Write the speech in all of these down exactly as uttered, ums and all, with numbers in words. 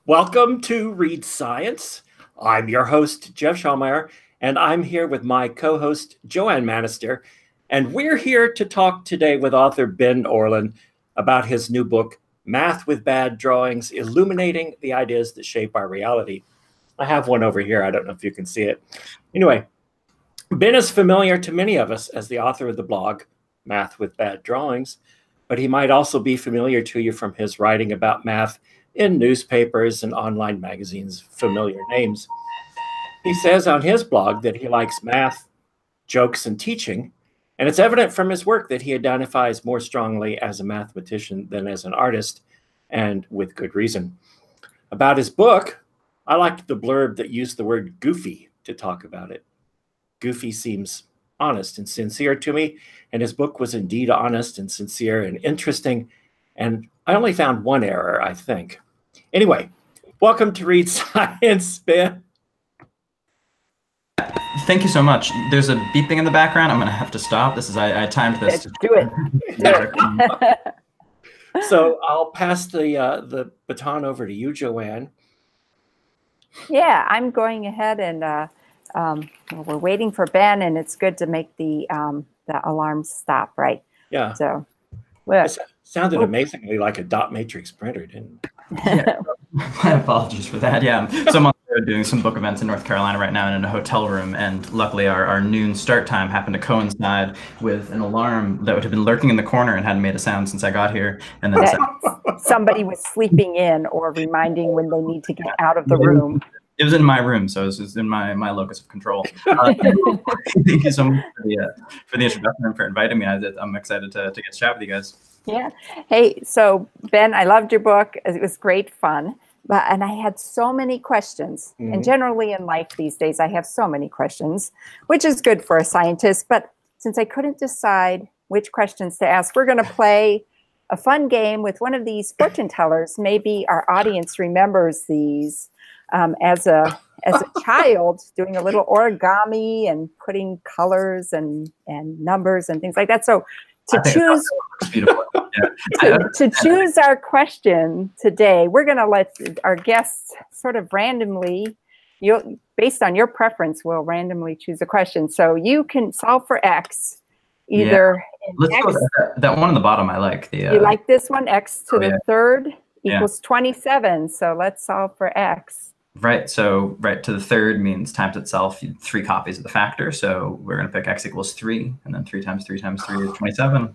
Welcome to Read Science. I'm your host, Jeff Schallmeyer, and I'm here with my co-host, Joanne Manister, and we're here to talk today with author Ben Orlin about his new book, Math with Bad Drawings, Illuminating the Ideas That Shape Our Reality. I have one over here. I don't know if you can see it. Anyway, Ben is familiar to many of us as the author of the blog, Math with Bad Drawings, but he might also be familiar to you from his writing about math in newspapers and online magazines, familiar names. He says on his blog that he likes math, jokes, and teaching, and it's evident from his work that he identifies more strongly as a mathematician than as an artist, and with good reason. About his book, I liked the blurb that used the word goofy to talk about it. Goofy seems honest and sincere to me, and his book was indeed honest and sincere and interesting, and I only found one error, I think. Anyway, welcome to Read Science, Ben. Thank you so much. There's a beeping in the background. I'm going to have to stop. This is I, I timed this. Do it. Do it. So I'll pass the uh, the baton over to you, Joanne. Yeah, I'm going ahead and uh, um, well, we're waiting for Ben, and it's good to make the um, the alarms stop, right? Yeah. So, well, it sounded amazingly like a dot matrix printer, didn't it? Yeah. My apologies for that. Yeah. So I'm doing some book events in North Carolina right now and in a hotel room, and luckily our, our noon start time happened to coincide with an alarm that would have been lurking in the corner and hadn't made a sound since I got here. And then somebody was sleeping in or reminding when they need to get out of the room. It was in my room, so it was, it was in my, my locus of control. Uh, thank you so much for the, uh, for the introduction and for inviting me. I, I'm excited to, to get to chat with you guys. Yeah. Hey, so Ben, I loved your book. It was great fun. But, and I had so many questions. Mm-hmm. And generally in life these days, I have so many questions, which is good for a scientist. But since I couldn't decide which questions to ask, we're going to play a fun game with one of these fortune tellers. Maybe our audience remembers these. Um, as a as a child, doing a little origami and putting colors and and numbers and things like that. So to choose beautiful. Yeah. to, to choose our question today, we're going to let our guests sort of randomly, you based on your preference, we'll randomly choose a question. So you can solve for X, either yeah. Let's X, go with that, that one on the bottom. I like the. Uh, you like this one? X to oh, the yeah. third equals yeah. twenty-seven. So let's solve for X. Right, so right to the third means times itself, three copies of the factor. So we're going to pick x equals three, and then three times three times three is twenty-seven.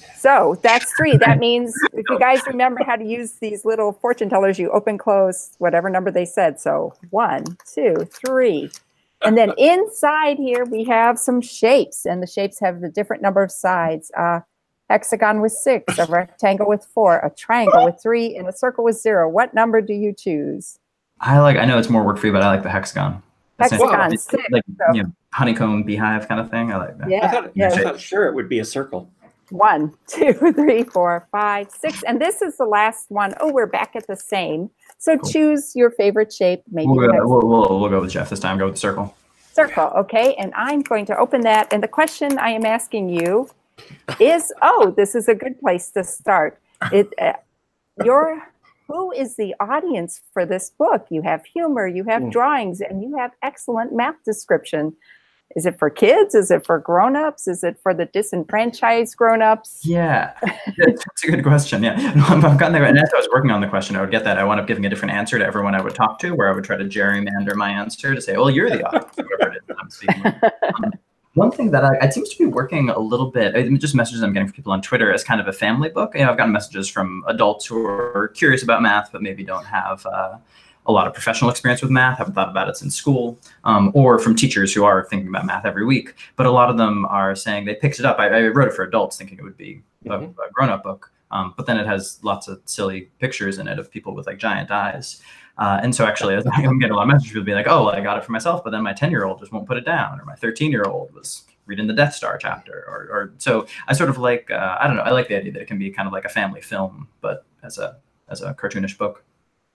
So that's three. That means if you guys remember how to use these little fortune tellers, you open, close, whatever number they said. So one, two, three. And then inside here, we have some shapes, and the shapes have a different number of sides. Uh, hexagon with six, a rectangle with four, a triangle with three, and a circle with zero. What number do you choose? I like, I know it's more work for you, but I like the hexagon. Hexagon, it's six. Like, so. you know, honeycomb, beehive kind of thing. I like that. Yeah. I thought, yeah. I thought sure it would be a circle. One, two, three, four, five, six. And this is the last one. Oh, we're back at the same. So cool. Choose your favorite shape. Maybe we'll go, we'll, we'll, we'll go with Jeff this time. Go with the circle. Circle, okay. And I'm going to open that. And the question I am asking you is, oh, this is a good place to start. It, uh, your... Who is the audience for this book? You have humor, you have mm. drawings, and you have excellent math description. Is it for kids? Is it for grown-ups? Is it for the disenfranchised grown-ups? Yeah, that's a good question. Yeah, no, I've gotten there. And as I was working on the question, I would get that. I wound up giving a different answer to everyone I would talk to, where I would try to gerrymander my answer to say, well, you're the audience, whoever it is I'm speaking with. Um, One thing that I, it seems to be working a little bit, just messages I'm getting from people on Twitter as kind of a family book. You know, I've gotten messages from adults who are curious about math, but maybe don't have uh, a lot of professional experience with math, haven't thought about it since school, um, or from teachers who are thinking about math every week. But a lot of them are saying they picked it up. I, I wrote it for adults thinking it would be a, mm-hmm. a grown-up book, um, but then it has lots of silly pictures in it of people with like giant eyes. Uh, and so actually, I'm getting a lot of messages people being like, oh, well, I got it for myself, but then my ten-year-old just won't put it down, or my thirteen-year-old was reading the Death Star chapter, or, or so I sort of like, uh, I don't know, I like the idea that it can be kind of like a family film, but as a as a cartoonish book.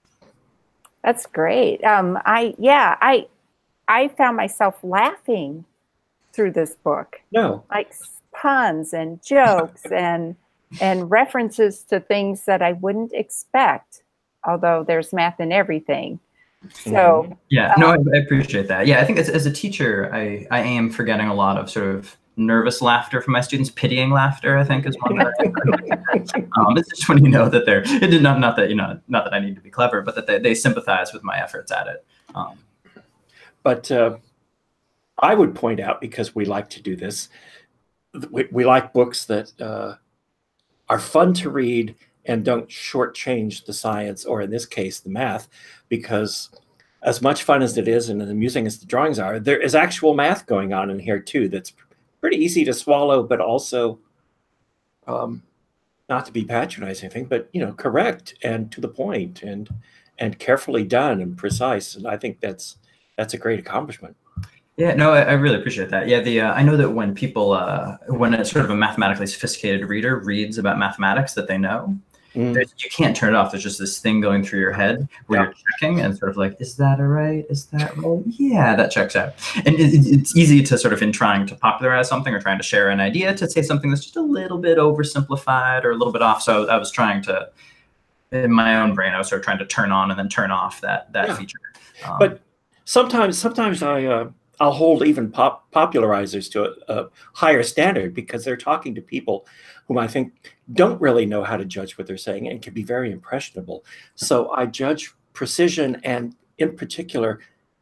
That's great. Um, I yeah, I I found myself laughing through this book. No, like puns and jokes and and references to things that I wouldn't expect. although there's math in everything. So mm-hmm. yeah, no, I, I appreciate that. Yeah, I think as, as a teacher, I, I am for getting a lot of sort of nervous laughter from my students. Pitying laughter, I think, is one that I, um, it's just when you know that they're, it did not, not that, you know, not that I need to be clever, but that they, they sympathize with my efforts at it. Um, but uh, I would point out, because we like to do this, we, we like books that uh, are fun to read and don't shortchange the science, or in this case, the math, because as much fun as it is and as amusing as the drawings are, there is actual math going on in here too that's pretty easy to swallow, but also, um, not to be patronizing, I think, but, you know, correct and to the point and and carefully done and precise. And I think that's that's a great accomplishment. Yeah, no, I, I really appreciate that. Yeah, the uh, I know that when people, uh, when a sort of a mathematically sophisticated reader reads about mathematics that they know, mm. you can't turn it off. There's just this thing going through your head where yeah. you're checking and sort of like, is that all right? Is that right? Yeah, that checks out. And it, it's easy to sort of, in trying to popularize something or trying to share an idea, to say something that's just a little bit oversimplified or a little bit off. So I was trying to, in my own brain, I was sort of trying to turn on and then turn off that that yeah. feature. Um, but sometimes, sometimes I. Uh... I'll hold even pop popularizers to a, a higher standard, because they're talking to people whom I think don't really know how to judge what they're saying and can be very impressionable. So I judge precision, and in particular,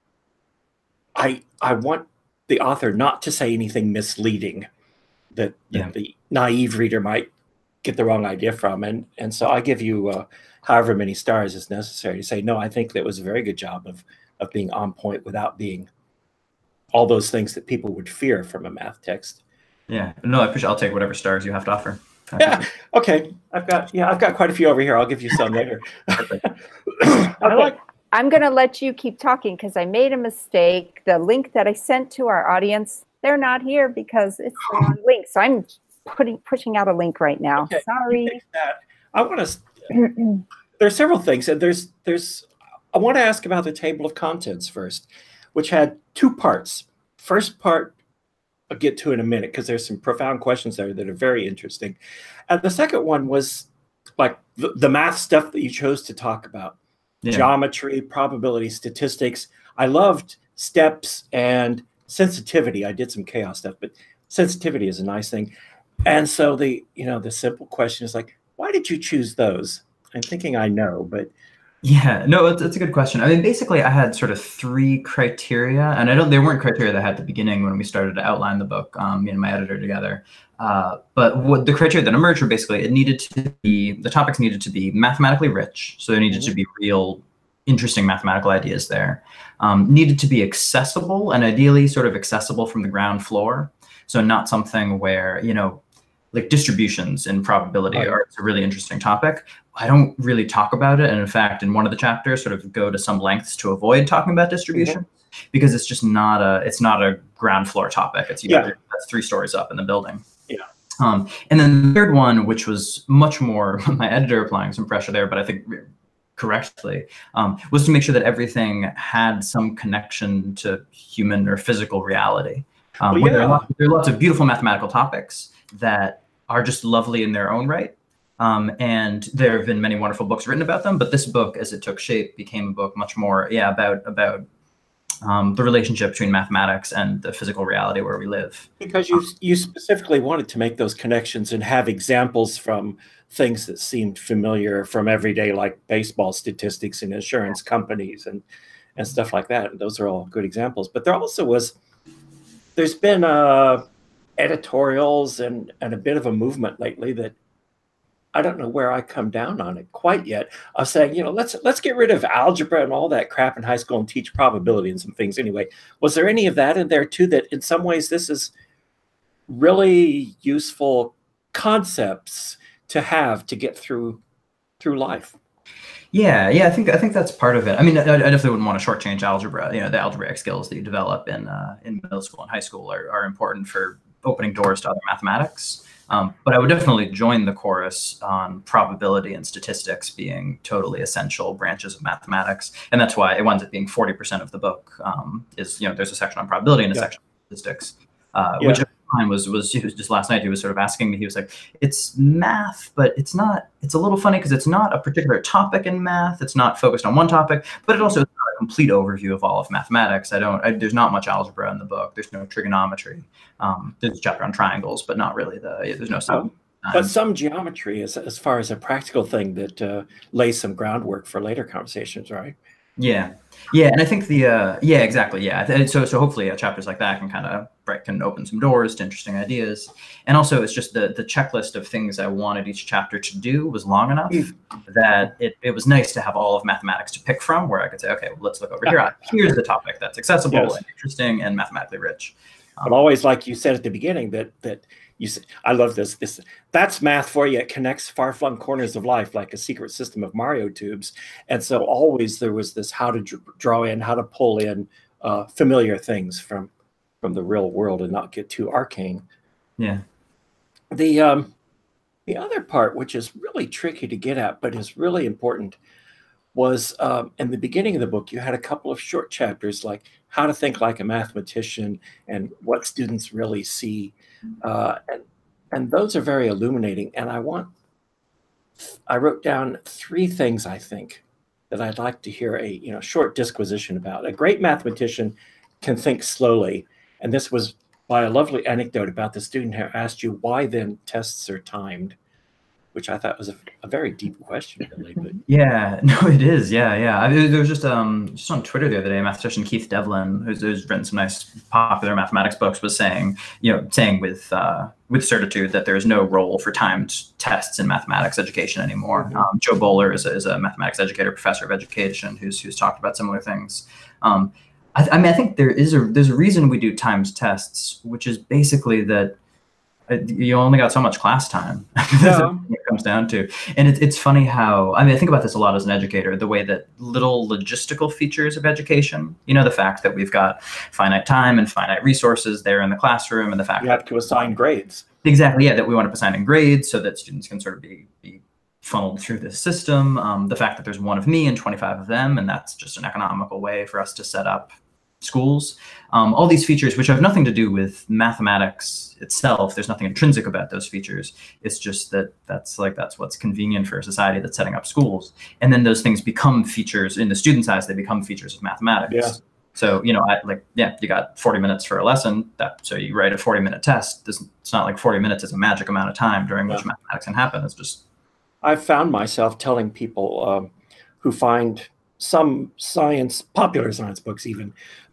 I I want the author not to say anything misleading that, yeah. that the naive reader might get the wrong idea from. And, and so I give you uh, however many stars is necessary to say, no, I think that was a very good job of, of being on point without being all those things that people would fear from a math text. Yeah, no, I appreciate. I'll take whatever stars you have to offer. Yeah, okay. I've got yeah, I've got quite a few over here. I'll give you some later. Okay. I like. I'm going to let you keep talking because I made a mistake. The link that I sent to our audience, they're not here because it's the wrong link. So I'm putting pushing out a link right now. Okay. Sorry. I want to. There's several things, and there's there's. I want to ask about the table of contents first, which had two parts. First part, I'll get to in a minute, because there's some profound questions there that are very interesting. And the second one was like the, the math stuff that you chose to talk about. Yeah. Geometry, probability, statistics. I loved steps and sensitivity. I did some chaos stuff, but sensitivity is a nice thing. And so the, you know, the simple question is like, why did you choose those? I'm thinking I know, but yeah, no, it's, it's a good question. I mean, basically, I had sort of three criteria, and I don't, they weren't criteria that I had at the beginning when we started to outline the book, um, me and my editor together. Uh, but what the criteria that emerged were basically, it needed to be, the topics needed to be mathematically rich. So there needed mm-hmm. to be real, interesting mathematical ideas there. Um, needed to be accessible, and ideally sort of accessible from the ground floor. So not something where, you know, like distributions in probability right. are it's a really interesting topic. I don't really talk about it. And in fact, in one of the chapters, sort of go to some lengths to avoid talking about distribution mm-hmm. because it's just not a, it's not a ground floor topic. It's, you yeah. know, that's three stories up in the building. Yeah. Um, and then the third one, which was much more my editor applying some pressure there, but I think correctly, um, was to make sure that everything had some connection to human or physical reality. Um, well, yeah. there, are lots, there are lots of beautiful mathematical topics that are just lovely in their own right. Um, and there have been many wonderful books written about them, but this book, as it took shape, became a book much more, yeah, about about um, the relationship between mathematics and the physical reality where we live. Because you you specifically wanted to make those connections and have examples from things that seemed familiar from everyday, like baseball statistics and insurance companies and and stuff like that. And those are all good examples. But there also was, there's been uh, editorials and and a bit of a movement lately that I don't know where I come down on it quite yet, of saying, you know, let's let's get rid of algebra and all that crap in high school and teach probability and some things anyway. Was there any of that in there too, that in some ways this is really useful concepts to have to get through through life? Yeah, yeah, I think I think that's part of it. I mean, I, I definitely wouldn't want to shortchange algebra. You know, the algebraic skills that you develop in uh, in middle school and high school are, are important for opening doors to other mathematics. Um, but I would definitely join the chorus on probability and statistics being totally essential branches of mathematics. And that's why it winds up being forty percent of the book um, is, you know, there's a section on probability and a yeah. section on statistics, uh, yeah. which mine was, was, he was just last night, he was sort of asking me, he was like, it's math, but it's not, it's a little funny because it's not a particular topic in math. It's not focused on one topic, but it also is not a complete overview of all of mathematics. I don't, I, there's not much algebra in the book. There's no trigonometry. Um, there's a chapter on triangles, but not really the, there's no sum. Um, but some geometry is as far as a practical thing that uh, lays some groundwork for later conversations, right? Yeah, yeah, and I think the uh, yeah, exactly, yeah. So so hopefully uh, chapters like that can kind of right, can open some doors to interesting ideas, and also it's just the the checklist of things I wanted each chapter to do was long enough that it it was nice to have all of mathematics to pick from, where I could say, okay, well, let's look over here. Here's the topic that's accessible yes. and interesting and mathematically rich. Um, but always, like you said at the beginning, that that. You say, I love this. This that's math for you. It connects far-flung corners of life like a secret system of Mario tubes. And so always there was this how to dr draw in, how to pull in uh, familiar things from from the real world and not get too arcane. Yeah. The um, the other part, which is really tricky to get at, but is really important, was um, in the beginning of the book, you had a couple of short chapters like how to think like a mathematician and what students really see. Uh, and, and those are very illuminating. And I want, I wrote down three things I think that I'd like to hear a you know short disquisition about. A great mathematician can think slowly. And this was by a lovely anecdote about the student who asked you why then tests are timed, which I thought was a, a very deep question, really. But yeah, no, it is. Yeah, yeah. I mean, there was just um just on Twitter the other day, a mathematician Keith Devlin, who's, who's written some nice popular mathematics books, was saying, you know, saying with uh, with certitude that there is no role for timed tests in mathematics education anymore. Mm-hmm. um, Joe Bowler is a, is a mathematics educator, professor of education, who's who's talked about similar things. Um, I, I mean, I think there is a there's a reason we do timed tests, which is basically that. You only got so much class time. Yeah. It comes down to, and it, it's funny how I mean I think about this a lot as an educator. The way that little logistical features of education, you know, the fact that we've got finite time and finite resources there in the classroom, and the fact you have that to assign grades. Exactly, yeah, that we want to assign in grades so that students can sort of be be funneled through this system. Um, the fact that there's one of me and twenty-five of them, and that's just an economical way for us to set up schools. Um, all these features, which have nothing to do with mathematics itself, there's nothing intrinsic about those features. It's just that that's like that's what's convenient for a society that's setting up schools. And then those things become features in the student's eyes. They become features of mathematics. Yeah. So you know, I, like yeah, you got forty minutes for a lesson. That so you write a forty minute test. This, it's not like forty minutes is a magic amount of time during which yeah. mathematics can happen. It's just. I've found myself telling people um, who find some science, popular science books even,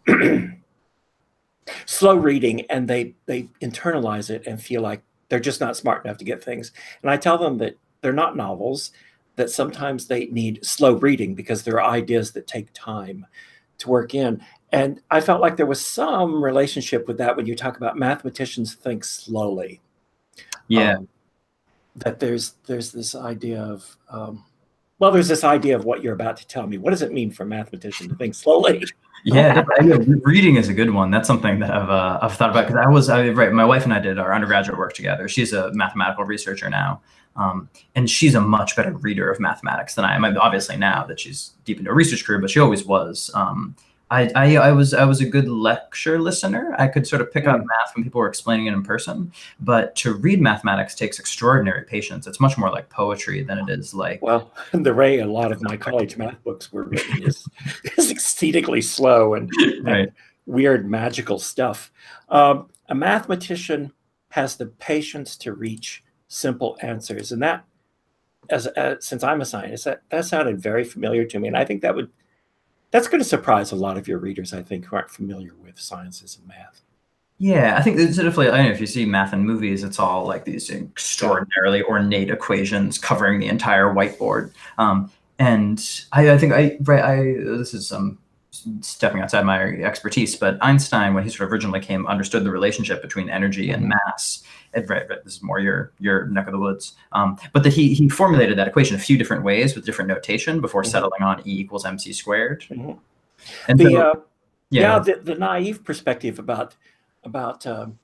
slow reading, and they they internalize it and feel like they're just not smart enough to get things. And I tell them that they're not novels, that sometimes they need slow reading because there are ideas that take time to work in. And I felt like there was some relationship with that when you talk about mathematicians think slowly. Yeah. Um, that there's there's this idea of um, well, there's this idea of what you're about to tell me. What does it mean for a mathematician to think slowly? Yeah, reading is a good one. That's something that I've uh, I've thought about because I was I, right. My wife and I did our undergraduate work together. She's a mathematical researcher now, um, and she's a much better reader of mathematics than I am. Obviously, now that she's deep into a research career, but she always was. Um, I, I I was I was a good lecture listener. I could sort of pick up math when people were explaining it in person, but to read mathematics takes extraordinary patience. It's much more like poetry than it is like. Well, the way a lot of my college math books were written is, is exceedingly slow and, right. and weird magical stuff. Um, a mathematician has the patience to reach simple answers, and that, as, as since I'm a scientist, that that sounded very familiar to me, and I think that would. That's going to surprise a lot of your readers, I think, who aren't familiar with sciences and math. Yeah, I think it's definitely, I don't know if you see math in movies, it's all like these extraordinarily ornate equations covering the entire whiteboard. Um, and I, I think I, right, I, this is um, stepping outside my expertise, but Einstein, when he sort of originally came, understood the relationship between energy and mass. Right, right, this is more your your neck of the woods. Um, but that he he formulated that equation a few different ways with different notation before mm-hmm. settling on E equals mc squared. Mm-hmm. And the, so, uh, yeah, yeah the, the naive perspective about about um,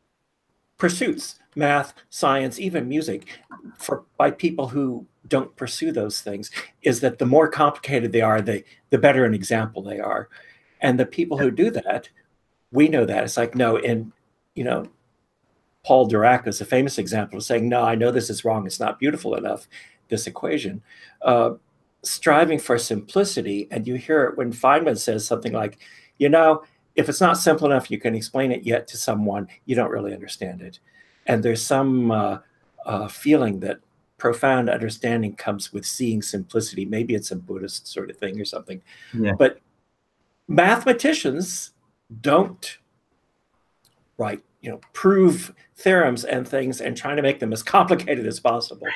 pursuits, math, science, even music, for by people who don't pursue those things, is that the more complicated they are, the the better an example they are, and the people who do that, we know that it's like no, in you know. Paul Dirac is a famous example of saying, no, I know this is wrong. It's not beautiful enough, this equation. Uh, striving for simplicity. And you hear it when Feynman says something like, you know, if it's not simple enough, you can explain it yet to someone, you don't really understand it. And there's some uh, uh, feeling that profound understanding comes with seeing simplicity. Maybe it's a Buddhist sort of thing or something. Yeah. But mathematicians don't write, you know, prove theorems and things and trying to make them as complicated as possible.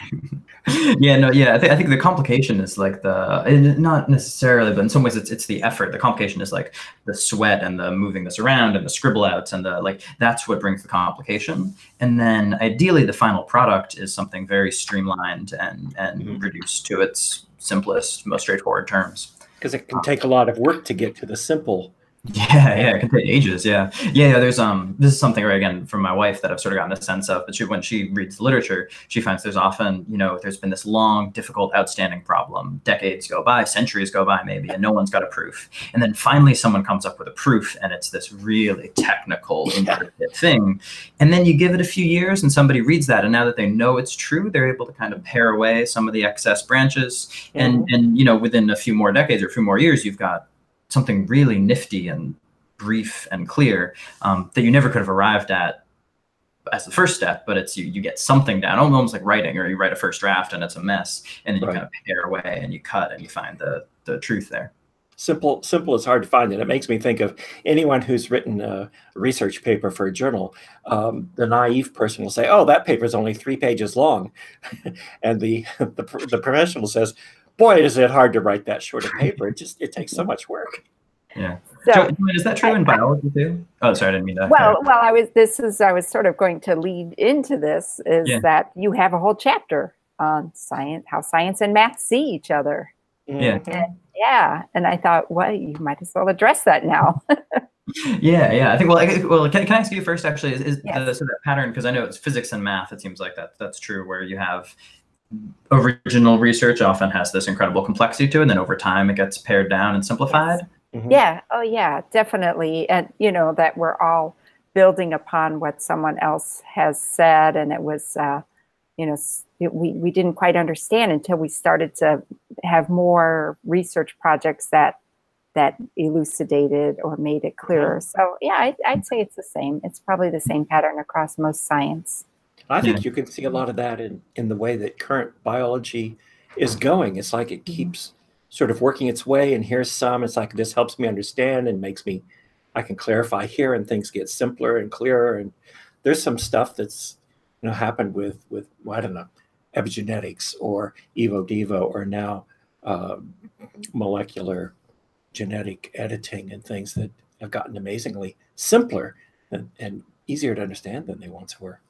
Yeah, no, yeah. I think I think the complication is like the not necessarily, but in some ways it's it's the effort. The complication is like the sweat and the moving this around and the scribble outs and the like. That's what brings the complication. And then ideally, the final product is something very streamlined and and Mm-hmm. reduced to its simplest, most straightforward terms. Because it can take a lot of work to get to the simple. Yeah, yeah, it can take ages. Yeah, yeah, yeah. There's um, this is something right again from my wife that I've sort of gotten a sense of. But she, when she reads literature, she finds there's often, you know, there's been this long, difficult, outstanding problem. Decades go by, centuries go by, maybe, and no one's got a proof. And then finally, someone comes up with a proof, and it's this really technical, intricate thing. And then you give it a few years, and somebody reads that, and now that they know it's true, they're able to kind of pare away some of the excess branches. And Mhm. and you know, within a few more decades or a few more years, you've got something really nifty and brief and clear um, that you never could have arrived at as the first step, but it's you, you get something down, almost like writing, or you write a first draft and it's a mess, and then you Right. kind of pare away and you cut and you find the the truth there. Simple, simple is hard to find. And it makes me think of anyone who's written a research paper for a journal. Um, the naive person will say, oh, that paper is only three pages long. And the, the, the professional says, boy, is it hard to write that short a paper. It just, it takes so much work. Yeah. So, Jo- is that true I- in biology too? Oh, sorry, I didn't mean that. well, well, I was. This is. I was sort of going to lead into this. Is Yeah. that you have a whole chapter on science, how science and math see each other. Yeah. Mhm. Yeah, and I thought, well, you might as well address that now. Yeah, yeah. I think. Well, I, well, can, can I ask you first? Actually, is, is Yes. the, so that pattern? Because I know it's physics and math. It seems like that that's true. Where you have original research often has this incredible complexity to it, and then over time it gets pared down and simplified. Mhm. Yeah. Oh, yeah, definitely. And, you know, that we're all building upon what someone else has said. And it was, uh, you know, s- it, we, we didn't quite understand until we started to have more research projects that that elucidated or made it clearer. So, yeah, I, I'd say it's the same. It's probably the same pattern across most science. I think Yeah. you can see a lot of that in, in the way that current biology is going. It's like it keeps sort of working its way, and here's some. It's like this helps me understand and makes me, I can clarify here, and things get simpler and clearer. And there's some stuff that's, you know, happened with with well, I don't know, epigenetics or evo devo or now uh, molecular genetic editing and things that have gotten amazingly simpler and, and easier to understand than they once were.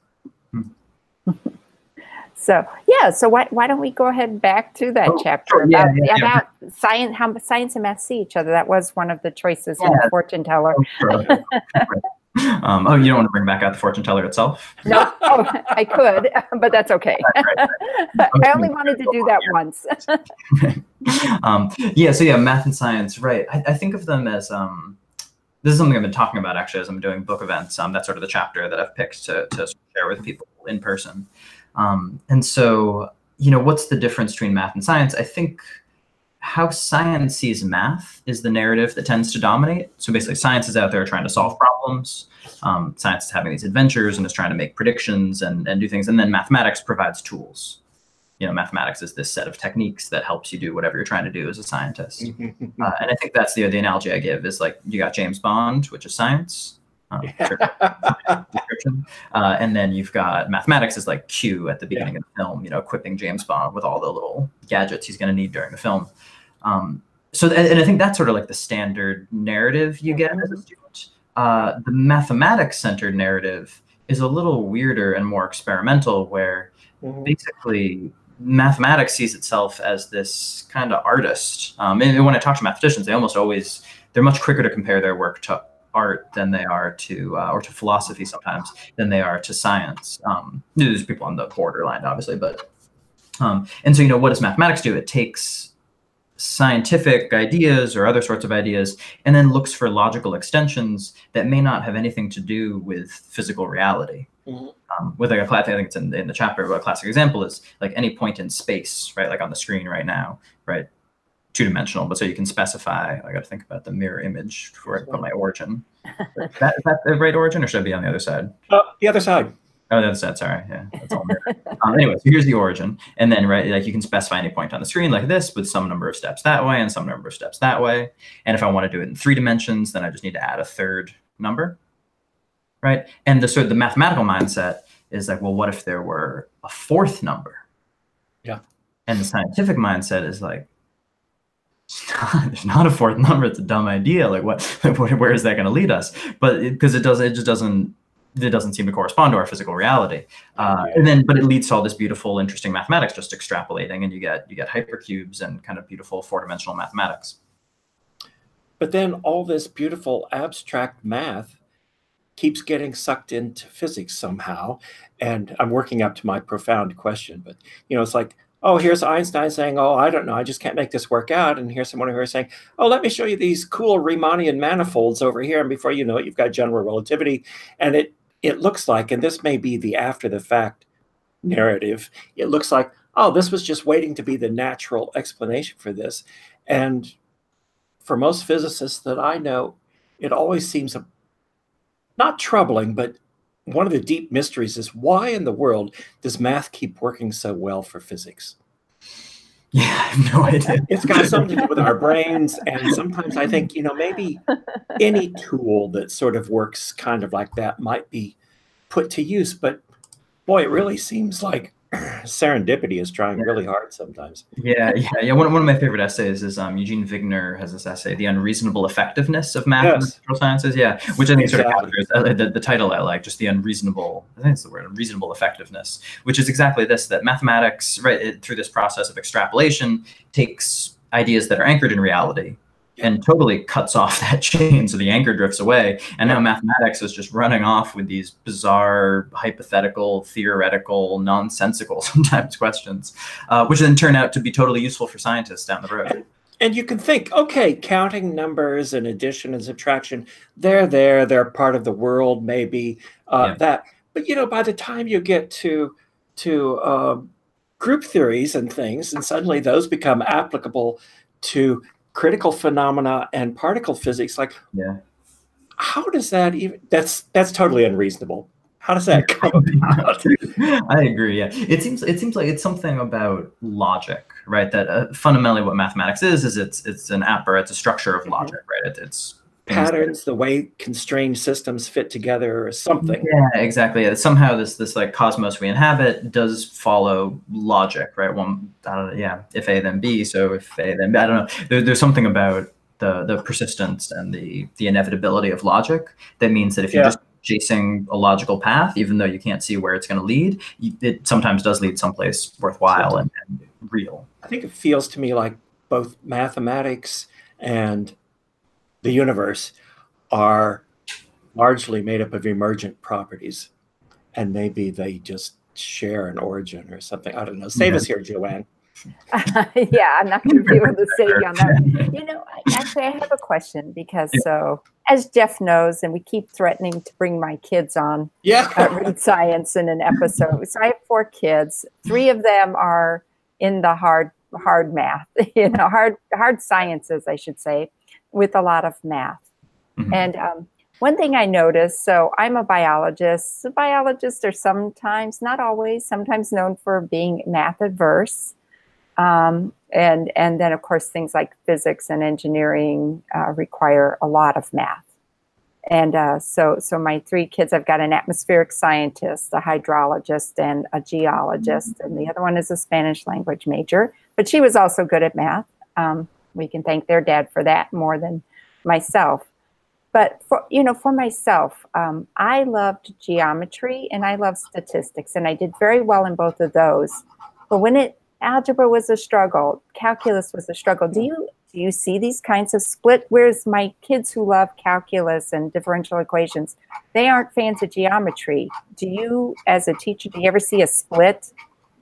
So, yeah, so why, why don't we go ahead back to that Oh, chapter sure, yeah, about, yeah, yeah. about science, how science and math see each other. That was one of the choices in Yeah. the fortune teller. um, oh, you don't want to bring back out the fortune teller itself? No, oh, I could, but that's okay. I only wanted to do that once. um, yeah, so yeah, math and science, right. I, I think of them as, um, this is something I've been talking about actually as I'm doing book events. Um, that's sort of the chapter that I've picked to, to share with people in person. Um, and so, you know, what's the difference between math and science? I think how science sees math is the narrative that tends to dominate. So basically science is out there trying to solve problems. Um, science is having these adventures and is trying to make predictions and, and do things. And then mathematics provides tools. You know, mathematics is this set of techniques that helps you do whatever you're trying to do as a scientist. Uh, and I think that's the, the analogy I give is like, you got James Bond, which is science. Um, sure. description. Uh, and then you've got mathematics is like Q at the beginning of the film, you know, equipping James Bond with all the little gadgets he's going to need during the film. Um, so, and, and I think that's sort of like the standard narrative you get as a student. Uh, the mathematics-centered narrative is a little weirder and more experimental, where Mhm. basically mathematics sees itself as this kind of artist. Um, and when I talk to mathematicians, they almost always, they're much quicker to compare their work to art than they are to, uh, or to philosophy sometimes, than they are to science. Um, there's people on the borderline, obviously, but, um, and so, you know, what does mathematics do? It takes scientific ideas or other sorts of ideas and then looks for logical extensions that may not have anything to do with physical reality. Mm-hmm. um, with like a class, I think it's in, in the chapter, but a classic example is like any point in space, right? Like on the screen right now, right? Two dimensional, but so you can specify, I got to think about the mirror image before I put my origin. Is that, is that the right origin, or should I be on the other side? Uh, the other side. Oh, the other side, sorry. Yeah, that's all mirror. um, anyway, so here's the origin. And then, right, like you can specify any point on the screen like this with some number of steps that way and some number of steps that way. And if I want to do it in three dimensions, then I just need to add a third number, right? And the sort of the mathematical mindset is like, well, what if there were a fourth number? Yeah. And the scientific mindset is like, there's not a fourth number. It's a dumb idea. Like what, where is that going to lead us? But because it, it does, it just doesn't, it doesn't seem to correspond to our physical reality. Uh, and then, but it leads to all this beautiful, interesting mathematics, just extrapolating, and you get, you get hypercubes and kind of beautiful four dimensional mathematics. But then all this beautiful abstract math keeps getting sucked into physics somehow. And I'm working up to my profound question, but you know, it's like, oh, here's Einstein saying, oh, I don't know, I just can't make this work out. And here's someone who is saying, oh, let me show you these cool Riemannian manifolds over here. And before you know it, you've got general relativity. And it, it looks like, and this may be the after the fact narrative, it looks like, oh, this was just waiting to be the natural explanation for this. And for most physicists that I know, it always seems a, not troubling, but one of the deep mysteries is why in the world does math keep working so well for physics? Yeah, I have no idea. It's got something to do with our brains. And sometimes I think, you know, maybe any tool that sort of works kind of like that might be put to use. But boy, it really seems like serendipity is trying really hard sometimes. Yeah, yeah, yeah. One, one of my favorite essays is um, Eugene Wigner has this essay, "The Unreasonable Effectiveness of Math yes. and Natural Sciences." Yeah, which I think exactly. sort of captures uh, the, the title I like, just the unreasonable. I think it's the word unreasonable effectiveness, which is exactly this: that mathematics, right, it, through this process of extrapolation, takes ideas that are anchored in reality and totally cuts off that chain, so the anchor drifts away. And now mathematics is just running off with these bizarre, hypothetical, theoretical, nonsensical sometimes questions, uh, which then turn out to be totally useful for scientists down the road. And, and you can think, okay, counting numbers and addition and subtraction, they're there, they're part of the world, maybe uh, yeah. that. But you know, by the time you get to to uh, group theories and things, and suddenly those become applicable to critical phenomena and particle physics, like, yeah, how does that even, that's, that's totally unreasonable. How does that come about? I agree. Yeah. It seems, it seems like it's something about logic, right? That uh, fundamentally what mathematics is, is it's, it's an app, or it's a structure of logic, right? It, it's patterns, the way constrained systems fit together or something. Yeah, exactly. Somehow this, this like cosmos we inhabit does follow logic, right? One, I don't know, yeah, if A then B, so if A then B, I don't know. There, there's something about the, the persistence and the, the inevitability of logic that means that if you're yeah. just chasing a logical path, even though you can't see where it's going to lead, it sometimes does lead someplace worthwhile and, and real. I think it feels to me like both mathematics and the universe are largely made up of emergent properties, and maybe they just share an origin or something. I don't know. Save yeah. us here, Joanne. Uh, yeah, I'm not going to be able to save you on that. You know, I, actually, I have a question because so, as Jeff knows, and we keep threatening to bring my kids on yeah. uh, Read Science in an episode. So I have four kids. Three of them are in the hard, hard math, you know, hard, hard sciences, I should say, with a lot of math. Mm-hmm. And um, one thing I noticed, so I'm a biologist. So biologists are sometimes, not always, sometimes known for being math adverse. Um, and, and then, of course, things like physics and engineering uh, require a lot of math. And uh, so, so my three kids, I've got an atmospheric scientist, a hydrologist, and a geologist. And the other one is a Spanish language major. But she was also good at math. Um, We can thank their dad for that more than myself. But for, you know, for myself, um, I loved geometry and I loved statistics, and I did very well in both of those. But when it algebra was a struggle, calculus was a struggle. Do you do you see these kinds of split? Whereas my kids who love calculus and differential equations, they aren't fans of geometry. Do you, as a teacher, do you ever see a split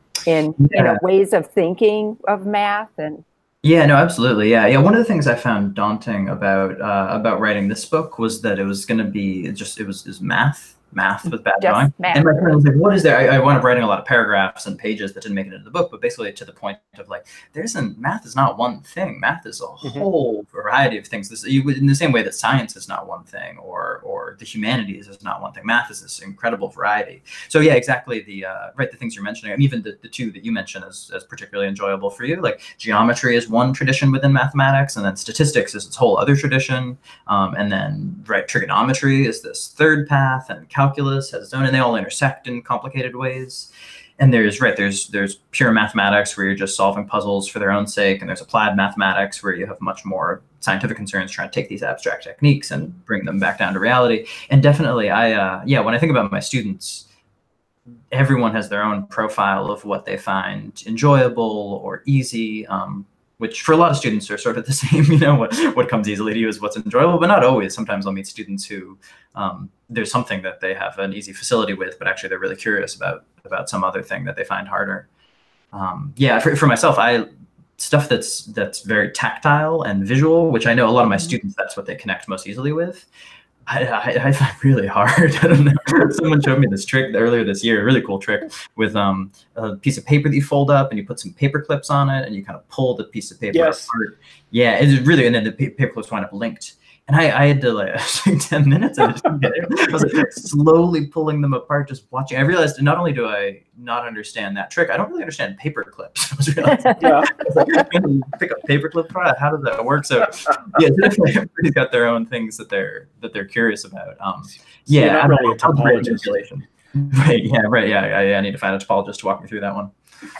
in yeah. you know ways of thinking of math and? Yeah, no, absolutely. Yeah, yeah. One of the things I found daunting about uh, about writing this book was that it was going to be just it was, it was math math with bad Just drawing. math. And my friend was like, what is there? I, I wound up writing a lot of paragraphs and pages that didn't make it into the book, but basically to the point of like, there isn't, math is not one thing. Math is a Mm-hmm. whole variety of things. This, you, in the same way that science is not one thing, or or the humanities is not one thing. Math is this incredible variety. So yeah, exactly the, uh, right, the things you're mentioning, and even the, the two that you mentioned as, as particularly enjoyable for you, like geometry is one tradition within mathematics, and then statistics is its whole other tradition. Um, and then, right, trigonometry is this third path, and calculus has its own, and they all intersect in complicated ways. And there's, right, there's there's pure mathematics where you're just solving puzzles for their own sake, and there's applied mathematics where you have much more scientific concerns trying to take these abstract techniques and bring them back down to reality. And definitely, I, uh, yeah, when I think about my students, everyone has their own profile of what they find enjoyable or easy, um, which for a lot of students are sort of the same. You know, what, what comes easily to you is what's enjoyable, but not always. Sometimes I'll meet students who um, there's something that they have an easy facility with, but actually they're really curious about about some other thing that they find harder. Um, yeah, for, for myself, I stuff that's that's very tactile and visual, which I know a lot of my students, that's what they connect most easily with. I, I, I find really hard. I don't know. Someone showed me this trick earlier this year, a really cool trick with um, a piece of paper that you fold up and you put some paper clips on it and you kind of pull the piece of paper Yes. apart. Yeah, it's really, and then the pa- paper clips wind up linked. And I, I had to like, like ten minutes. I just didn't get it. I was like slowly pulling them apart, just watching. I realized not only do I not understand that trick, I don't really understand paper clips. I was realizing, Yeah. I was like, pick up paper clip for it. How does that work? So yeah, definitely everybody's got their own things that they're that they're curious about. Um, you're yeah, not I'm really a I'm great at topologist. manipulation. Right. Yeah. Right. Yeah. I, I need to find a topologist to walk me through that one.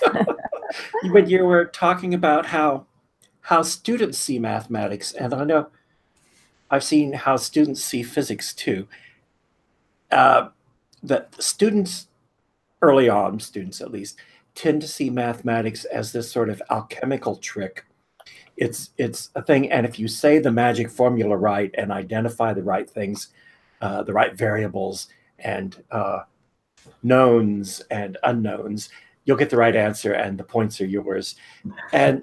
But you were talking about how how students see mathematics, and I know I've seen how students see physics too. Uh, that students, early on, students at least, tend to see mathematics as this sort of alchemical trick. It's it's a thing, and if you say the magic formula right and identify the right things, uh, the right variables and uh, knowns and unknowns, you'll get the right answer, and the points are yours. And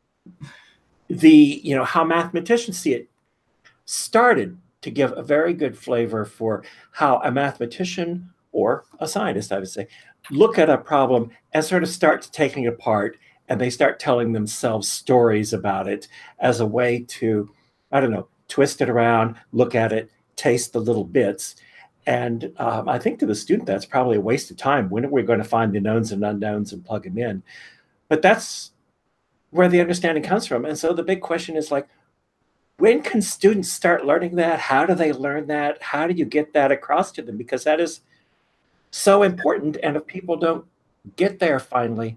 the you know how mathematicians see it started to give a very good flavor for how a mathematician or a scientist, I would say, look at a problem and sort of start taking it apart, and they start telling themselves stories about it as a way to, I don't know, twist it around, look at it, taste the little bits. And um, I think to the student, that's probably a waste of time. When are we going to find the knowns and unknowns and plug them in? But that's where the understanding comes from. And so the big question is like, when can students start learning that? How do they learn that? How do you get that across to them? Because that is so important. And if people don't get there finally,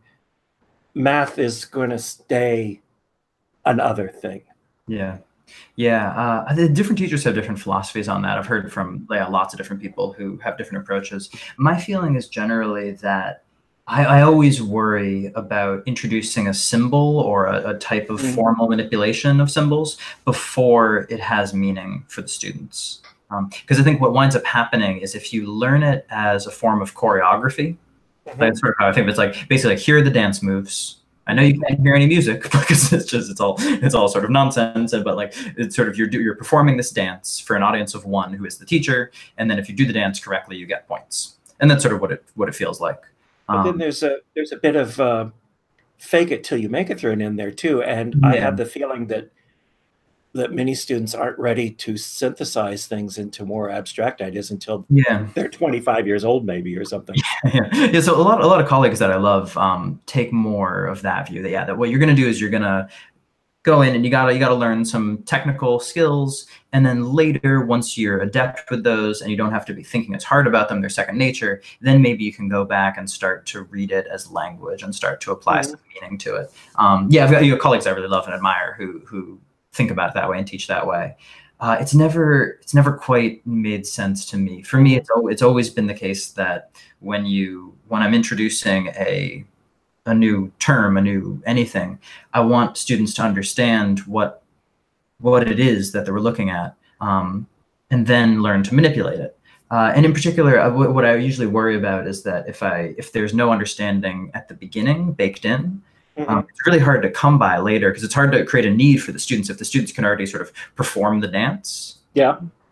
math is going to stay another thing. Yeah. Yeah. Uh, the different teachers have different philosophies on that. I've heard from yeah, lots of different people who have different approaches. My feeling is generally that I, I always worry about introducing a symbol or a, a type of Mhm. formal manipulation of symbols before it has meaning for the students. Because um, I think what winds up happening is if you learn it as a form of choreography, Mhm. that's sort of how I think it's like, basically like, here are the dance moves. I know you can't hear any music because it's just, it's all, it's all sort of nonsense. And, but like, it's sort of, you're, you're performing this dance for an audience of one who is the teacher. And then if you do the dance correctly, you get points. And that's sort of what it, what it feels like. But then Um, there's a there's a bit of uh, fake it till you make it thrown in there too. And I Yeah. have the feeling that that many students aren't ready to synthesize things into more abstract ideas until yeah. they're twenty-five years old, maybe, or something. yeah. Yeah. So a lot, a lot of colleagues that I love um, take more of that view. That yeah, that what you're going to do is you're going to go in and you gotta you gotta learn some technical skills, and then later, once you're adept with those and you don't have to be thinking as hard about them, they're second nature. Then maybe you can go back and start to read it as language and start to apply Mhm. some meaning to it. Um, yeah, I've got you know, colleagues I really love and admire who who think about it that way and teach that way. Uh, it's never it's never quite made sense to me. For me, it's al- it's always been the case that when you when I'm introducing a a new term, a new anything, I want students to understand what what it is that they were looking at, um, and then learn to manipulate it. Uh, and in particular, uh, what, what I usually worry about is that if I if there's no understanding at the beginning baked in, Mhm. um, it's really hard to come by later because it's hard to create a need for the students if the students can already sort of perform the dance. Yeah.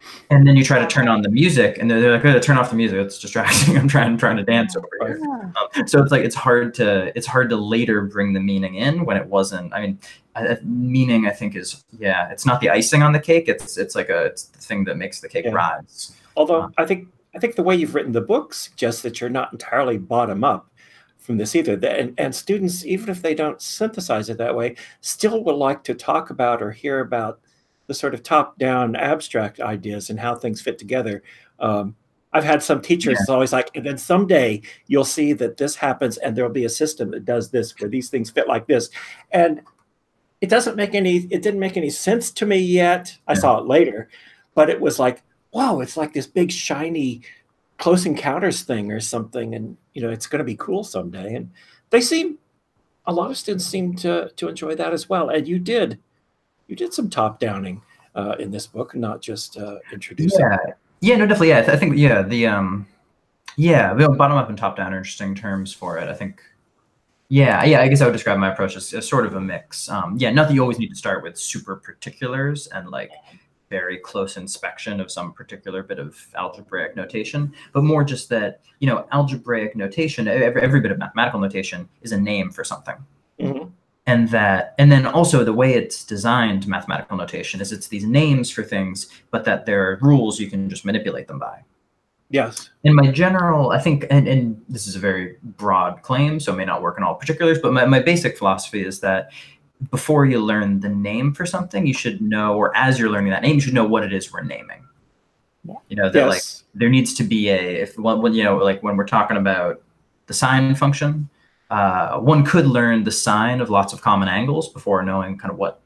And then you try to turn on the music, and they're, they're like, oh, turn off the music. It's distracting. I'm trying, trying to dance over here. Yeah. Um, so it's like it's hard to it's hard to later bring the meaning in when it wasn't. I mean, I, meaning I think is yeah, it's not the icing on the cake. It's it's like a it's the thing that makes the cake Yeah. rise. Although Um, I think I think the way you've written the book suggests that you're not entirely bottom up from this either. That- And, and students, even if they don't synthesize it that way, still will like to talk about or hear about the sort of top-down abstract ideas and how things fit together. Um, I've had some teachers Yeah. it's always like, and then someday you'll see that this happens and there'll be a system that does this where these things fit like this. And it doesn't make any, it didn't make any sense to me yet. I Yeah. saw it later, but it was like, whoa, it's like this big shiny Close Encounters thing or something. And, you know, it's going to be cool someday. And they seem, a lot of students seem to, to enjoy that as well. And you did, you did some top downing uh, in this book, not just uh, introducing. Yeah, yeah, no, definitely. Yeah, I, th- I think yeah, the um, yeah, the bottom up and top down are interesting terms for it. I think. Yeah, yeah, I guess I would describe my approach as, as sort of a mix. Um, yeah, not that you always need to start with super particulars and like very close inspection of some particular bit of algebraic notation, but more just that, you know, algebraic notation, every, every bit of mathematical notation is a name for something. Mm-hmm. And that, and then also the way it's designed, mathematical notation, is it's these names for things, but that there are rules you can just manipulate them by. Yes. In my general, I think, and, and this is a very broad claim, so it may not work in all particulars, but my, my basic philosophy is that before you learn the name for something, you should know, or as you're learning that name, you should know what it is we're naming. Yeah. You know, that Yes. like there needs to be a, if when, when, you know, like when we're talking about the sine function, uh, one could learn the sign of lots of common angles before knowing kind of what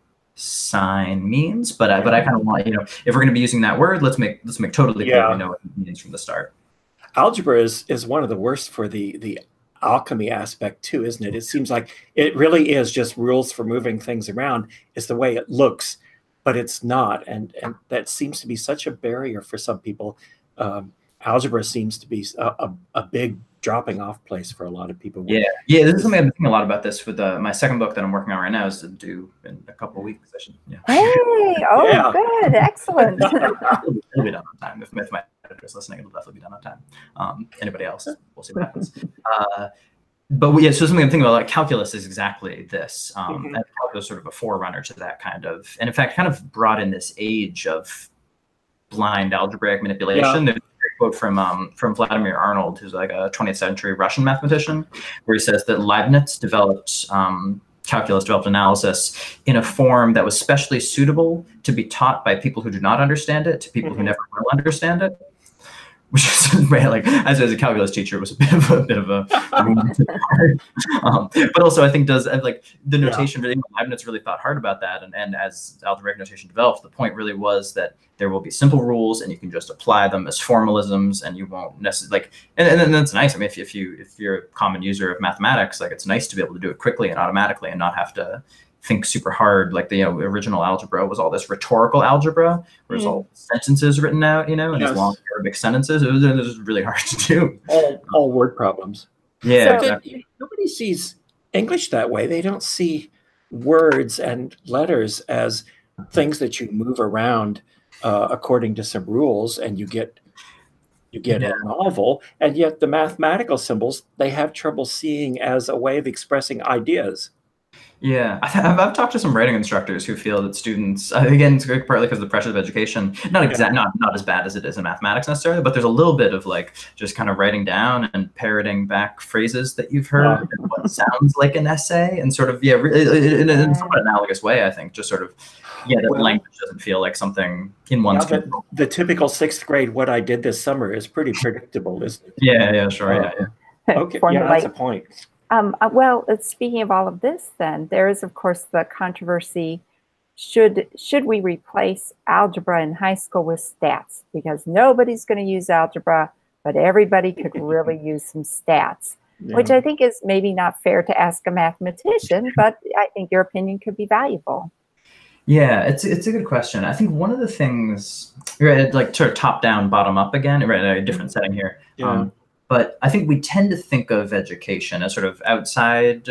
sine means. But I, but I kind of want, you know, if we're going to be using that word, let's make, let's make totally clear Yeah. we know what it means from the start. Algebra is, is one of the worst for the, the alchemy aspect too, isn't it? It seems like it really is just rules for moving things around. It's the way it looks, but it's not. And, and that seems to be such a barrier for some people. Um, algebra seems to be a, a, a big dropping off place for a lot of people. Yeah, yeah. This is something I've been thinking a lot about this with uh, my second book that I'm working on right now is to do in a couple of weeks. I should, yeah. Hey, oh, Yeah. good, excellent. it'll, be, it'll be done on time. If, if my editor's listening, it'll definitely be done on time. Um, anybody else, we'll see what happens. Uh, but yeah, so something I'm thinking about, like calculus is exactly this. Um, Mhm. and calculus is sort of a forerunner to that kind of, and in fact, kind of brought in this age of blind algebraic manipulation. There's a great quote from um, from Vladimir Arnold, who's like a twentieth century Russian mathematician, where he says that Leibniz developed um, calculus, developed analysis in a form that was specially suitable to be taught by people who do not understand it to people Mhm. who never will understand it. Which is like, as, as a calculus teacher, it was a bit of a bit of a, um, but also I think does like the notation really, Leibniz really thought hard about that, and, and as algebraic notation developed, the point really was that there will be simple rules, and you can just apply them as formalisms, and you won't necessarily like, and, and then that's nice. I mean, if if you if you're a common user of mathematics, like it's nice to be able to do it quickly and automatically, and not have to think super hard. Like the you know, original algebra was all this rhetorical algebra, where it's Mm. all sentences written out, you know, and Yes. these long Arabic sentences. It was, it was really hard to do. all, all word problems. Yeah, So- exactly. Nobody sees English that way. They don't see words and letters as things that you move around uh, according to some rules, and you get you get Yeah. a novel. And yet, the mathematical symbols they have trouble seeing as a way of expressing ideas. Yeah, I th- I've, I've talked to some writing instructors who feel that students, uh, again, it's partly because of the pressures of education, not exact, not not as bad as it is in mathematics necessarily, but there's a little bit of like just kind of writing down and parroting back phrases that you've heard Wow. and what sounds like an essay, and sort of yeah, re- in, in a somewhat analogous way, I think, just sort of yeah, that Well- language doesn't feel like something in one's Now, the, control. the typical sixth grade "what I did this summer" is pretty predictable, isn't it? Yeah, yeah, sure, yeah, yeah. Okay, yeah, Formulate. that's a point. Um, uh, well, uh, speaking of all of this, then there is, of course, the controversy: should should we replace algebra in high school with stats? Because nobody's going to use algebra, but everybody could really use some stats. Which I think is maybe not fair to ask a mathematician, but I think your opinion could be valuable. Yeah, it's it's a good question. I think one of the things, right, like sort of top down, bottom up again, right, in a different setting here. Yeah. Um, but I think we tend to think of education as sort of outside of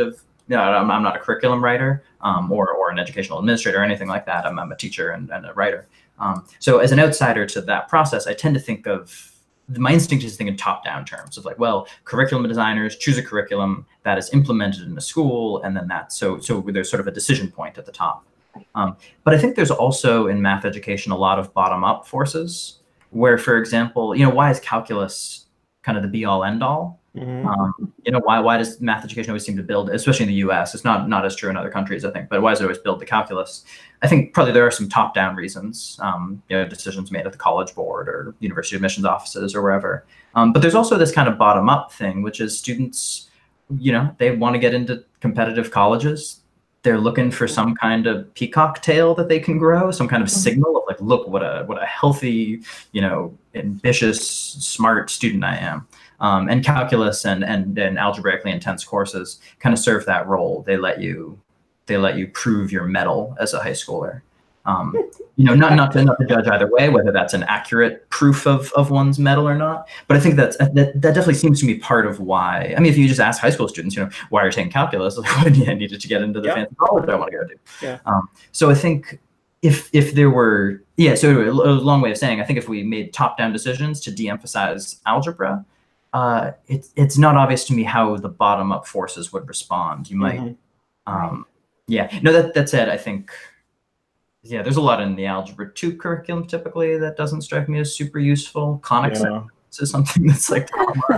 you know, I'm, I'm not a curriculum writer um, or, or an educational administrator or anything like that. I'm, I'm a teacher and, and a writer. Um, so as an outsider to that process, I tend to think of, my instinct is to think in top-down terms of like, well, curriculum designers choose a curriculum that is implemented in a school, and then that, so so there's sort of a decision point at the top. Um, but I think there's also in math education a lot of bottom-up forces, where, for example, you know, why is calculus kind of the be-all, end-all? Mm-hmm. Um, you know, why why does math education always seem to build, especially in the U S? It's not not as true in other countries, I think. But why does it always build the calculus? I think probably there are some top-down reasons. Um, you know, decisions made at the college board or university admissions offices or wherever. Um, but there's also this kind of bottom-up thing, which is students, you know, they want to get into competitive colleges. They're looking for some kind of peacock tail that they can grow, some kind of mm-hmm. signal of like, look, what a what a healthy, you know, ambitious, smart student I am. Um, and calculus and, and and algebraically intense courses kind of serve that role. They let you they let you prove your mettle as a high schooler. Um, you know, not not to, not to judge either way whether that's an accurate proof of of one's mettle or not. But I think that's that that definitely seems to be part of why. I mean, if you just ask high school students, you know, why are you taking calculus? Like, what I needed to get into the yeah. fancy college I want to go to. Yeah. Um, so I think if if there were yeah, so anyway, a long way of saying, I think if we made top-down decisions to de-emphasize algebra, uh, it's it's not obvious to me how the bottom-up forces would respond. You might, mm-hmm. um, yeah. No, that that said, I think. Yeah, there's a lot in the Algebra two curriculum typically that doesn't strike me as super useful. Conic yeah. sections is something that's like,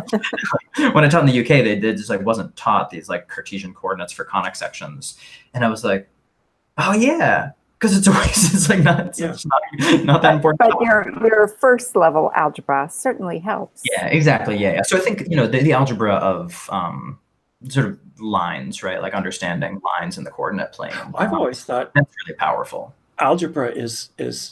when I taught in the U K, they did just like wasn't taught these like Cartesian coordinates for conic sections, and I was like, oh yeah, because it's always it's like not it's, yeah. it's not, not that important. But your your first level algebra certainly helps. Yeah, exactly. Yeah, yeah. So I think you know the, the algebra of um, sort of lines, right? Like understanding lines in the coordinate plane. I've um, always thought that's really powerful. Algebra is, is,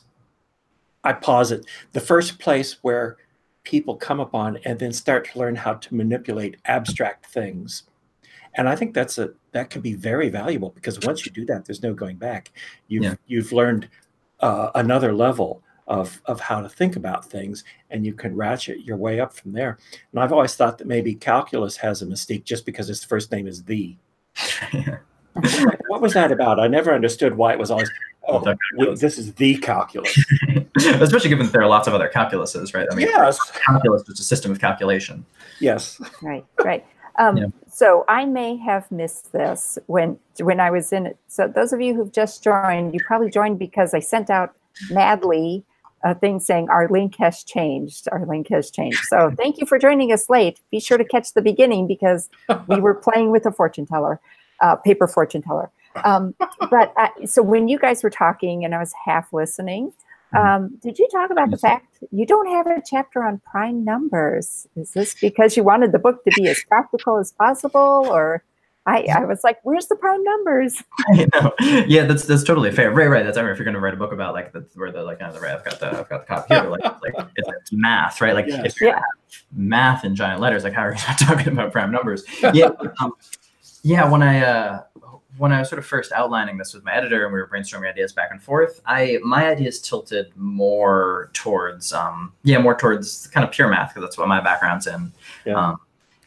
I posit, the first place where people come upon and then start to learn how to manipulate abstract things. And I think that's a that can be very valuable, because once you do that, there's no going back. You've, yeah. you've learned uh, another level of, of how to think about things, and you can ratchet your way up from there. And I've always thought that maybe calculus has a mystique just because its first name is the. Yeah. What was that about? I never understood why it was always, oh, we, this is the calculus. Especially given that there are lots of other calculuses, right? I mean, yes. Calculus is a system of calculation. Yes. Right, right. Um, yeah. So I may have missed this when when I was in it. So those of you who've just joined, you probably joined because I sent out madly a thing saying our link has changed. Our link has changed. So thank you for joining us late. Be sure to catch the beginning because we were playing with a fortune teller. Uh, paper fortune teller. Um, but uh, so when you guys were talking and I was half listening, um, did you talk about the fact you don't have a chapter on prime numbers? Is this because you wanted the book to be as practical as possible? Or I, I was like, where's the prime numbers? I know. Yeah, that's that's totally fair. Right, right. That's I mean, if you're going to write a book about like the, where the like kind of the right, I've got the I've got the copy here. Like, like it's, it's math, right? Like yes. if you're yeah. math in giant letters, like how are you not talking about prime numbers? Yeah. Um, Yeah, when I uh, when I was sort of first outlining this with my editor and we were brainstorming ideas back and forth, I my ideas tilted more towards um, yeah more towards kind of pure math, because that's what my background's in. Yeah. Um,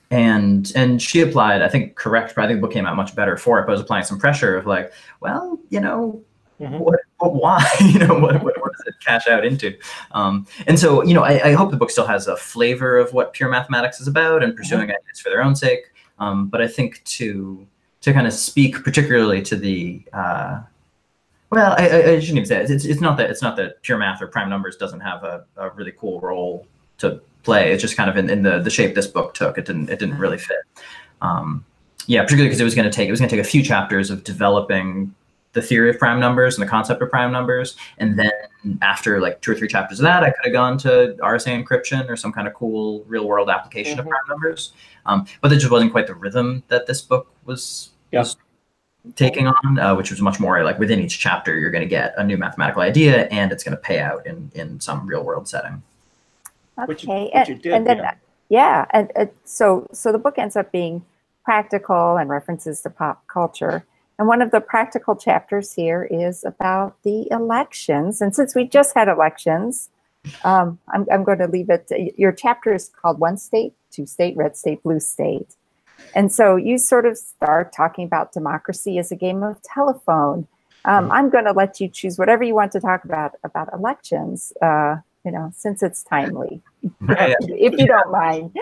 and and she applied, I think, correct, but I think the book came out much better for it. But I was applying some pressure of like, well, you know, mm-hmm. what, what why you know what, what what does it cash out into? Um, and so you know, I, I hope the book still has a flavor of what pure mathematics is about and pursuing mm-hmm. ideas for their own sake. Um, but I think to to kind of speak particularly to the uh, well, I, I shouldn't even say it. It's it's not that it's not that pure math or prime numbers doesn't have a, a really cool role to play. It's just kind of in, in the the shape this book took. It didn't it didn't really fit. Um, yeah, particularly because it was going to take it was going to take a few chapters of developing the theory of prime numbers and the concept of prime numbers, and then after like two or three chapters of that, I could have gone to R S A encryption or some kind of cool real world application mm-hmm. of prime numbers. Um, but there just wasn't quite the rhythm that this book was, yeah. was taking on, uh, which was much more like within each chapter, you're going to get a new mathematical idea and it's going to pay out in, in some real world setting. Okay. Which you, which you and, did, and then, yeah. yeah. And uh, so, so the book ends up being practical and references to pop culture. And one of the practical chapters here is about the elections. And since we just had elections, um, I'm, I'm going to leave it. To, your chapter is called One State, Two State, Red State, Blue State. And so you sort of start talking about democracy as a game of telephone. Um, Mm-hmm. I'm going to let you choose whatever you want to talk about about elections, uh, you know, since it's timely, Right. if you don't mind.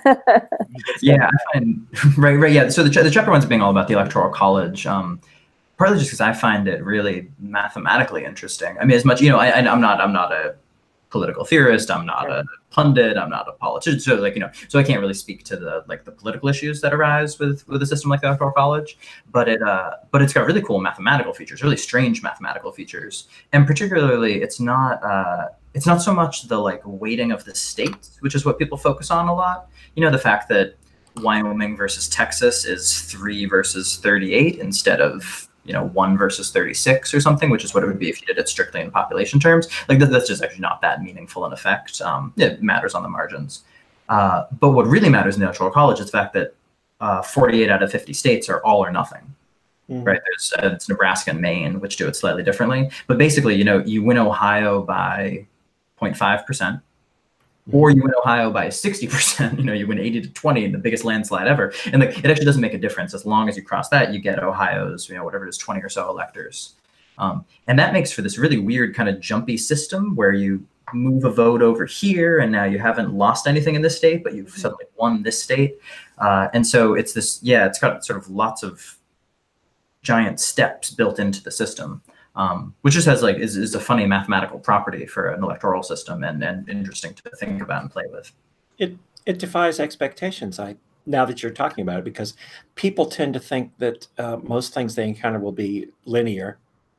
Yeah, I find right, right. Yeah. So the, ch- the chapter one's being all about the Electoral College. Um, partly just because I find it really mathematically interesting. I mean, as much, you know, I, I, I'm not, I'm not a political theorist. I'm not a pundit. I'm not a politician. So like, you know, so I can't really speak to the, like the political issues that arise with, with a system like the Electoral College, but it, uh, but it's got really cool mathematical features, really strange mathematical features. And particularly it's not, uh, it's not so much the like weighting of the states, which is what people focus on a lot. You know, the fact that Wyoming versus Texas is three versus thirty-eight instead of, you know, one versus thirty-six or something, which is what it would be if you did it strictly in population terms. Like that, that's just actually not that meaningful in effect. Um, it matters on the margins. Uh, but what really matters in the Electoral College is the fact that uh, forty-eight out of fifty states are all or nothing. Mm-hmm. Right? There's uh, it's Nebraska and Maine, which do it slightly differently. But basically, you know, you win Ohio by zero point five percent. Or you win Ohio by sixty percent, you know, you win eighty to twenty in the biggest landslide ever. And like, it actually doesn't make a difference. As long as you cross that, you get Ohio's, you know, whatever it is, twenty or so electors. Um, and that makes for this really weird kind of jumpy system where you move a vote over here and now you haven't lost anything in this state, but you've suddenly won this state. Uh, and so it's this, yeah, it's got sort of lots of giant steps built into the system. Um, which just has like is, is a funny mathematical property for an electoral system and, and interesting to think about and play with. It it defies expectations. I now that you're talking about it, because people tend to think that uh, most things they encounter will be linear,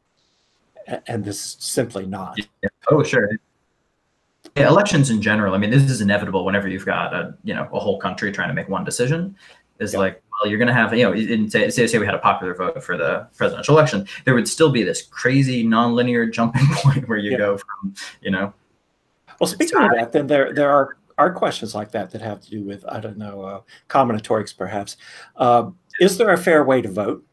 and this is simply not. Yeah. Oh, sure. Yeah, elections in general. I mean, this is inevitable whenever you've got a you know a whole country trying to make one decision. Is yeah. like, well, you're going to have, you know, in, say, say we had a popular vote for the presidential election, there would still be this crazy nonlinear jumping point where you yeah. go from, you know. Well, speaking of that, then there there are, are questions like that that have to do with, I don't know, uh, combinatorics perhaps. Uh, is there a fair way to vote?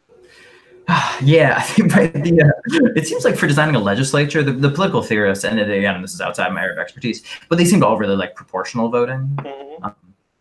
Yeah, I think right, the, uh, it seems like for designing a legislature, the, the political theorists, and again, this is outside my area of expertise, but they seem to all really like proportional voting. Mm-hmm. Um,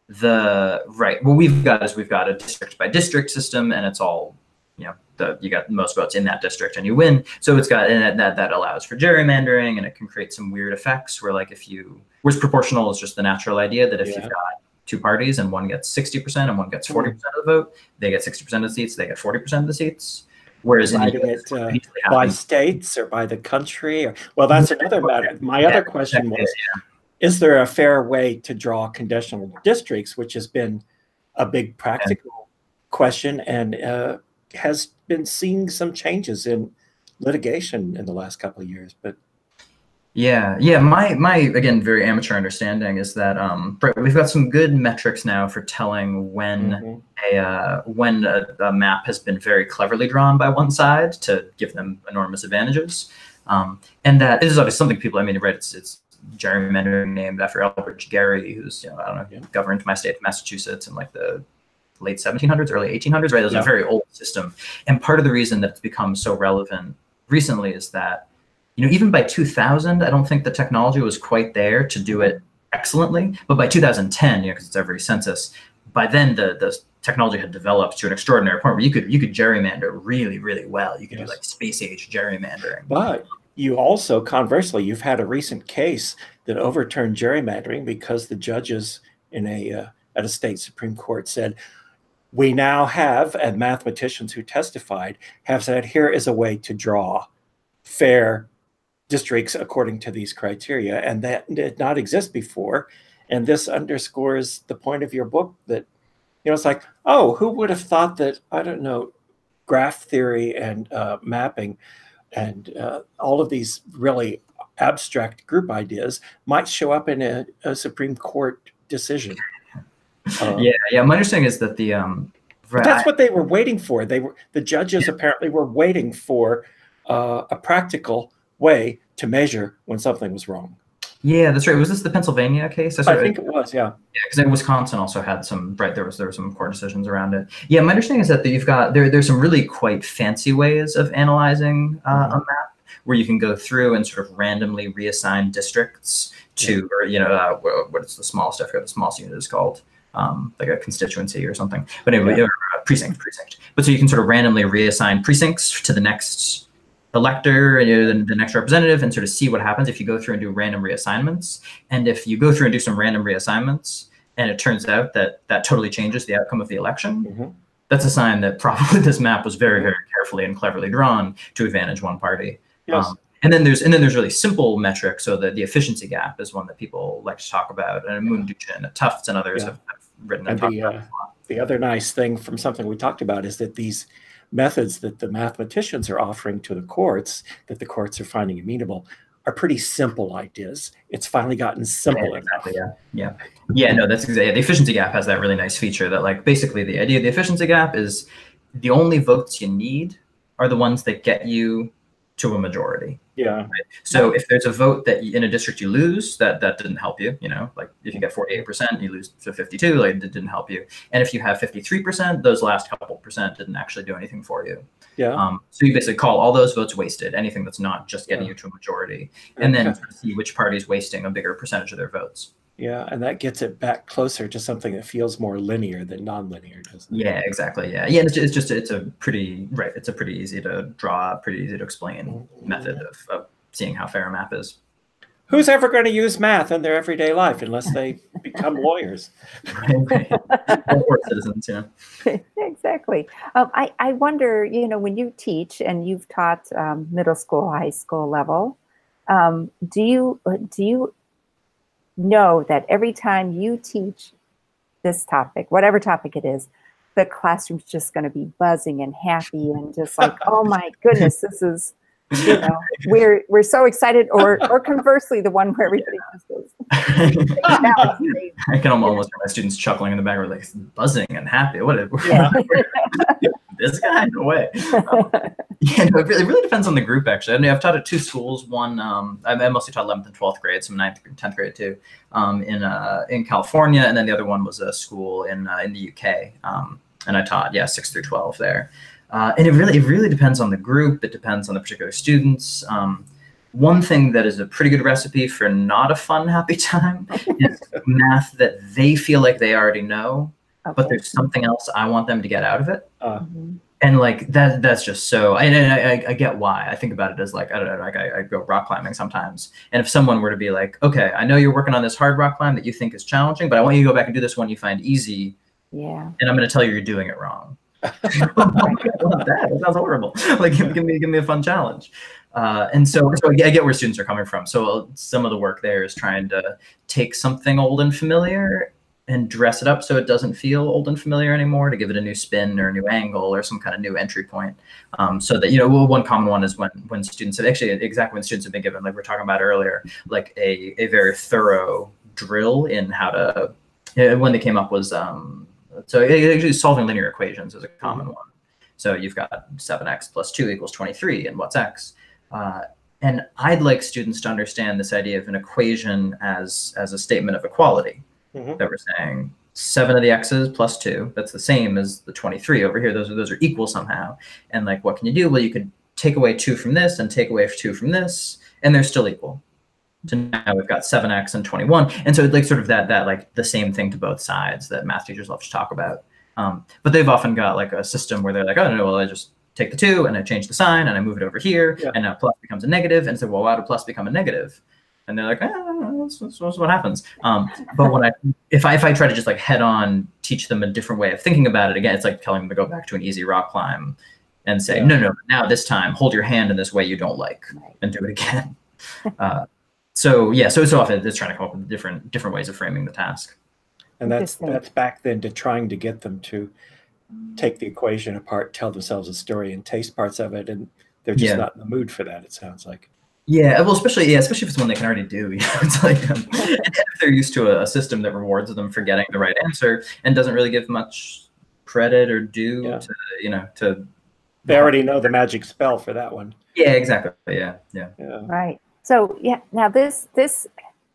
the right, what we've got is we've got a district by district system, and it's all, you know, the you got the most votes in that district and you win. So it's got, and that that allows for gerrymandering, and it can create some weird effects where like if you, whereas proportional is just the natural idea that if yeah. you've got two parties and one gets sixty percent and one gets forty percent of the vote, they get sixty percent of the seats, they get forty percent of the seats. Whereas dividing in it uh, by states or by the country, or, well, that's another matter. My yeah, other question was, yeah. is there a fair way to draw conditional districts, which has been a big practical yeah. question and uh, has been seeing some changes in litigation in the last couple of years, but. Yeah, yeah. My my again very amateur understanding is that um, we've got some good metrics now for telling when mm-hmm. a uh, when a, a map has been very cleverly drawn by one side to give them enormous advantages, um, and that this is obviously something people. I mean, right? It's it's gerrymandering named after Elbridge Gerry, who's you know I don't know yeah. governed my state of Massachusetts in like the late seventeen hundreds, early eighteen hundreds. Right, it was yeah. a very old system, and part of the reason that it's become so relevant recently is that. You know, even by two thousand, I don't think the technology was quite there to do it excellently. But by two thousand ten, you know, because it's every census, by then the the technology had developed to an extraordinary point where you could you could gerrymander really, really well. You could yes. do like space age gerrymandering. But you also, conversely, you've had a recent case that overturned gerrymandering because the judges in a uh, at a state Supreme Court said, we now have, and mathematicians who testified have said, here is a way to draw fair districts according to these criteria, and that did not exist before. And this underscores the point of your book that, you know, it's like, oh, who would have thought that, I don't know, graph theory and uh, mapping and uh, all of these really abstract group ideas might show up in a, a Supreme Court decision. Um, yeah, yeah. My understanding is that the um, right, that's what they were waiting for. They were the judges yeah. apparently were waiting for uh, a practical way to measure when something was wrong. Yeah, that's right. Was this the Pennsylvania case? That's I right. think it was, yeah. Yeah, because in Wisconsin also had some, right, there was there were some court decisions around it. Yeah, my understanding is that you've got, there there's some really quite fancy ways of analyzing uh, mm-hmm. a map where you can go through and sort of randomly reassign districts to, yeah. or, you know, uh, what is the smallest, I forget what the smallest unit is called. um, like a constituency or something. But anyway, yeah. or a precinct, precinct. But so you can sort of randomly reassign precincts to the next elector, you know, the, the next representative, and sort of see what happens if you go through and do random reassignments. And if you go through and do some random reassignments, and it turns out that that totally changes the outcome of the election, mm-hmm. that's a sign that probably this map was very, very carefully and cleverly drawn to advantage one party. Yes. Um, and then there's and then there's really simple metrics. So the, the efficiency gap is one that people like to talk about, and Moon Duchin, Tufts, and others yeah. have, have written and, and the, uh, the other nice thing from something we talked about is that these methods that the mathematicians are offering to the courts, that the courts are finding amenable, are pretty simple ideas. It's finally gotten simple yeah, exactly, enough. Yeah, yeah, yeah. No, that's exactly. The efficiency gap has that really nice feature that, like, basically the idea of the efficiency gap is the only votes you need are the ones that get you to a majority. Yeah. Right? So if there's a vote that in a district you lose, that that didn't help you. You know, like if you get forty-eight percent, you lose to fifty-two, like it didn't help you. And if you have fifty-three percent, those last couple percent didn't actually do anything for you. Yeah. Um, so you basically call all those votes wasted, anything that's not just getting yeah. you to a majority, and then see which party is wasting a bigger percentage of their votes. Yeah, and that gets it back closer to something that feels more linear than non-linear, doesn't it? Yeah, exactly. Yeah, yeah. It's just, it's just it's a pretty right. It's a pretty easy to draw, pretty easy to explain mm-hmm. method of, of seeing how fair a map is. Who's ever going to use math in their everyday life unless they become lawyers? Right, right. Or citizens, yeah. Exactly. Um, I, I wonder, you know, when you teach and you've taught um, middle school, high school level, um, do you do you know that every time you teach this topic, whatever topic it is, the classroom's just going to be buzzing and happy and just like, oh my goodness, this is, you know, we're we're so excited, or or conversely, the one where everybody just goes. I can almost hear my students chuckling in the background, like buzzing and happy. What? A, yeah. This guy, no way. Um, yeah, no, it really, it really depends on the group, actually. I mean, I've taught at two schools. One, um, I mostly taught eleventh and twelfth grade, some ninth and tenth grade too, um, in uh, in California, and then the other one was a school in uh, in the U K, um, and I taught yeah six through twelve there. Uh, and it really it really depends on the group. It depends on the particular students. Um, one thing that is a pretty good recipe for not a fun, happy time is math that they feel like they already know. Okay. But there's something else I want them to get out of it. Uh, mm-hmm. And like that, that's just so, and, and I, I get why. I think about it as like, I don't know, like I, I go rock climbing sometimes. And if someone were to be like, okay, I know you're working on this hard rock climb that you think is challenging, but I want you to go back and do this one you find easy. Yeah. And I'm going to tell you you're doing it wrong. I want that. That sounds horrible. Like, give, give me, give me a fun challenge. Uh, and so, so I get where students are coming from. So some of the work there is trying to take something old and familiar and dress it up so it doesn't feel old and familiar anymore, to give it a new spin or a new angle or some kind of new entry point. Um, so that, you know, one common one is when when students have actually exactly when students have been given, like we we're talking about earlier, like a, a very thorough drill in how to, when they came up was, um, so actually solving linear equations is a common one. So you've got seven x plus two equals twenty-three, and what's x? Uh, and I'd like students to understand this idea of an equation as, as a statement of equality. Mm-hmm. That we're saying seven of the x's plus two, that's the same as the twenty-three over here. Those are those are equal somehow. And like, what can you do? Well, you could take away two from this and take away two from this, and they're still equal. So now we've got seven x and twenty-one. And so it's like sort of that, that like the same thing to both sides that math teachers love to talk about. Um, but they've often got like a system where they're like, oh, no, no, well, I just take the two and I change the sign and I move it over here. Yeah. And now plus becomes a negative. And so, well, why did plus become a negative? And they're like, ah, that's, that's, that's what happens. Um, but when I, if I, if I try to just like head on, teach them a different way of thinking about it, again, it's like telling them to go back to an easy rock climb and say, yeah. no, no, now this time, hold your hand in this way you don't like, and do it again. uh, so yeah, so so often it's trying to come up with different different ways of framing the task. And that's that's back then to trying to get them to take the equation apart, tell themselves a story, and taste parts of it, and they're just yeah. not in the mood for that, it sounds like. Yeah, well, especially yeah, especially if it's one they can already do. You know, it's like um, if they're used to a, a system that rewards them for getting the right answer and doesn't really give much credit or due yeah. to you know to. They already know the magic spell for that one. Yeah, exactly. Yeah, yeah. yeah. Right. So yeah, now this this,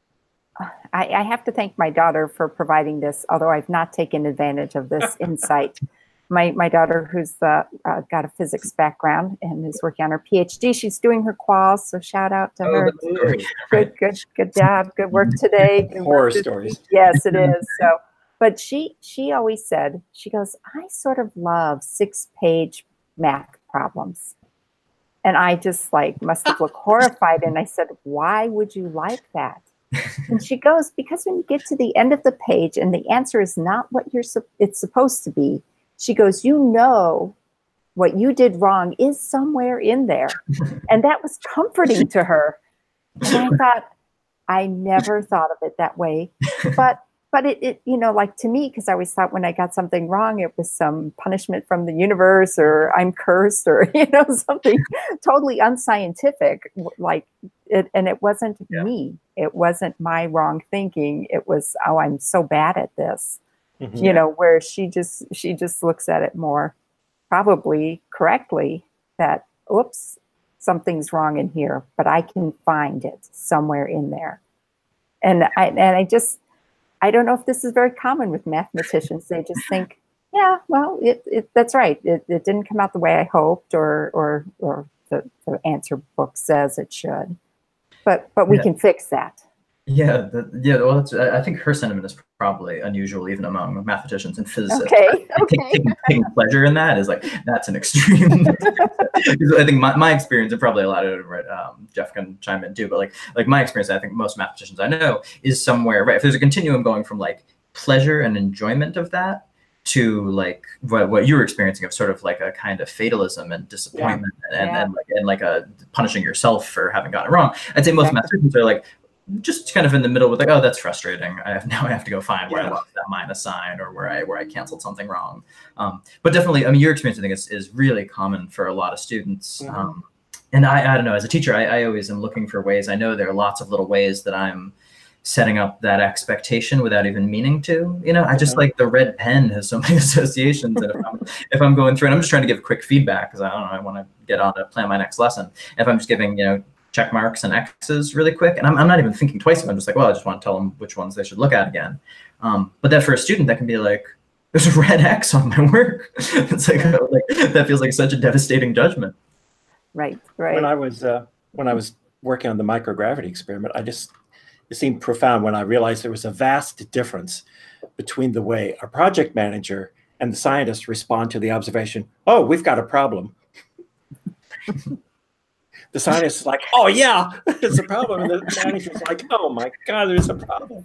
I, I have to thank my daughter for providing this. Although I've not taken advantage of this insight. My my daughter, who's uh, uh, got a physics background and is working on her PhD, she's doing her quals. So shout out to oh, her. Good, good, good, good job. Good work today. Good Horror work stories. Yes, it is. So but she she always said, she goes, I sort of love six-page math problems. And I just like must have looked horrified. And I said, why would you like that? And she goes, because when you get to the end of the page and the answer is not what you're it's supposed to be, she goes, you know what you did wrong is somewhere in there. And that was comforting to her. And I thought, I never thought of it that way. But But it, it, you know, like to me, because I always thought when I got something wrong, it was some punishment from the universe, or I'm cursed, or, you know, something totally unscientific. Like it, and it wasn't yeah. me. It wasn't my wrong thinking. It was, oh, I'm so bad at this. Mm-hmm. You know, where she just she just looks at it more, probably correctly, that oops, something's wrong in here, but I can find it somewhere in there. And I and I just. I don't know if this is very common with mathematicians. They just think, yeah, well, it, it, that's right. It, it didn't come out the way I hoped, or or or the, the answer book says it should. But but we yeah. can fix that. Yeah, the, yeah. Well, that's, I think her sentiment is probably unusual even among mathematicians and physicists. Okay, okay. Taking, taking pleasure in that is like, that's an extreme. I think my, my experience, and probably a lot of it, right, um, Jeff can chime in too, but like like my experience, I think most mathematicians I know is somewhere, right, if there's a continuum going from like pleasure and enjoyment of that to like what, what you were experiencing of sort of like a kind of fatalism and disappointment yeah. and, yeah. and like and like a punishing yourself for having gotten it wrong. I'd say most exactly. mathematicians are like, just kind of in the middle with like, oh, that's frustrating. I have now I have to go find where yeah. I lost that minus sign, or where I where I canceled something wrong. Um, but definitely, I mean, your experience I think is, is really common for a lot of students. Mm-hmm. Um, and I, I don't know, as a teacher, I, I always am looking for ways. I know there are lots of little ways that I'm setting up that expectation without even meaning to. You know, I just mm-hmm. like the red pen has so many associations. And if I'm, if I'm going through, and I'm just trying to give quick feedback because I don't know, I want to get on to plan my next lesson. If I'm just giving, you know, check marks and X's really quick. And I'm, I'm not even thinking twice. I'm just like, well, I just want to tell them which ones they should look at again. Um, but that for a student, that can be like, there's a red X on my work. It's like, like that feels like such a devastating judgment. Right, right. When I was uh, when I was working on the microgravity experiment, I just, it seemed profound when I realized there was a vast difference between the way our project manager and the scientists respond to the observation, oh, we've got a problem. The scientist is like, oh, yeah, it's a problem. And the manager's like, oh, my God, there's a problem.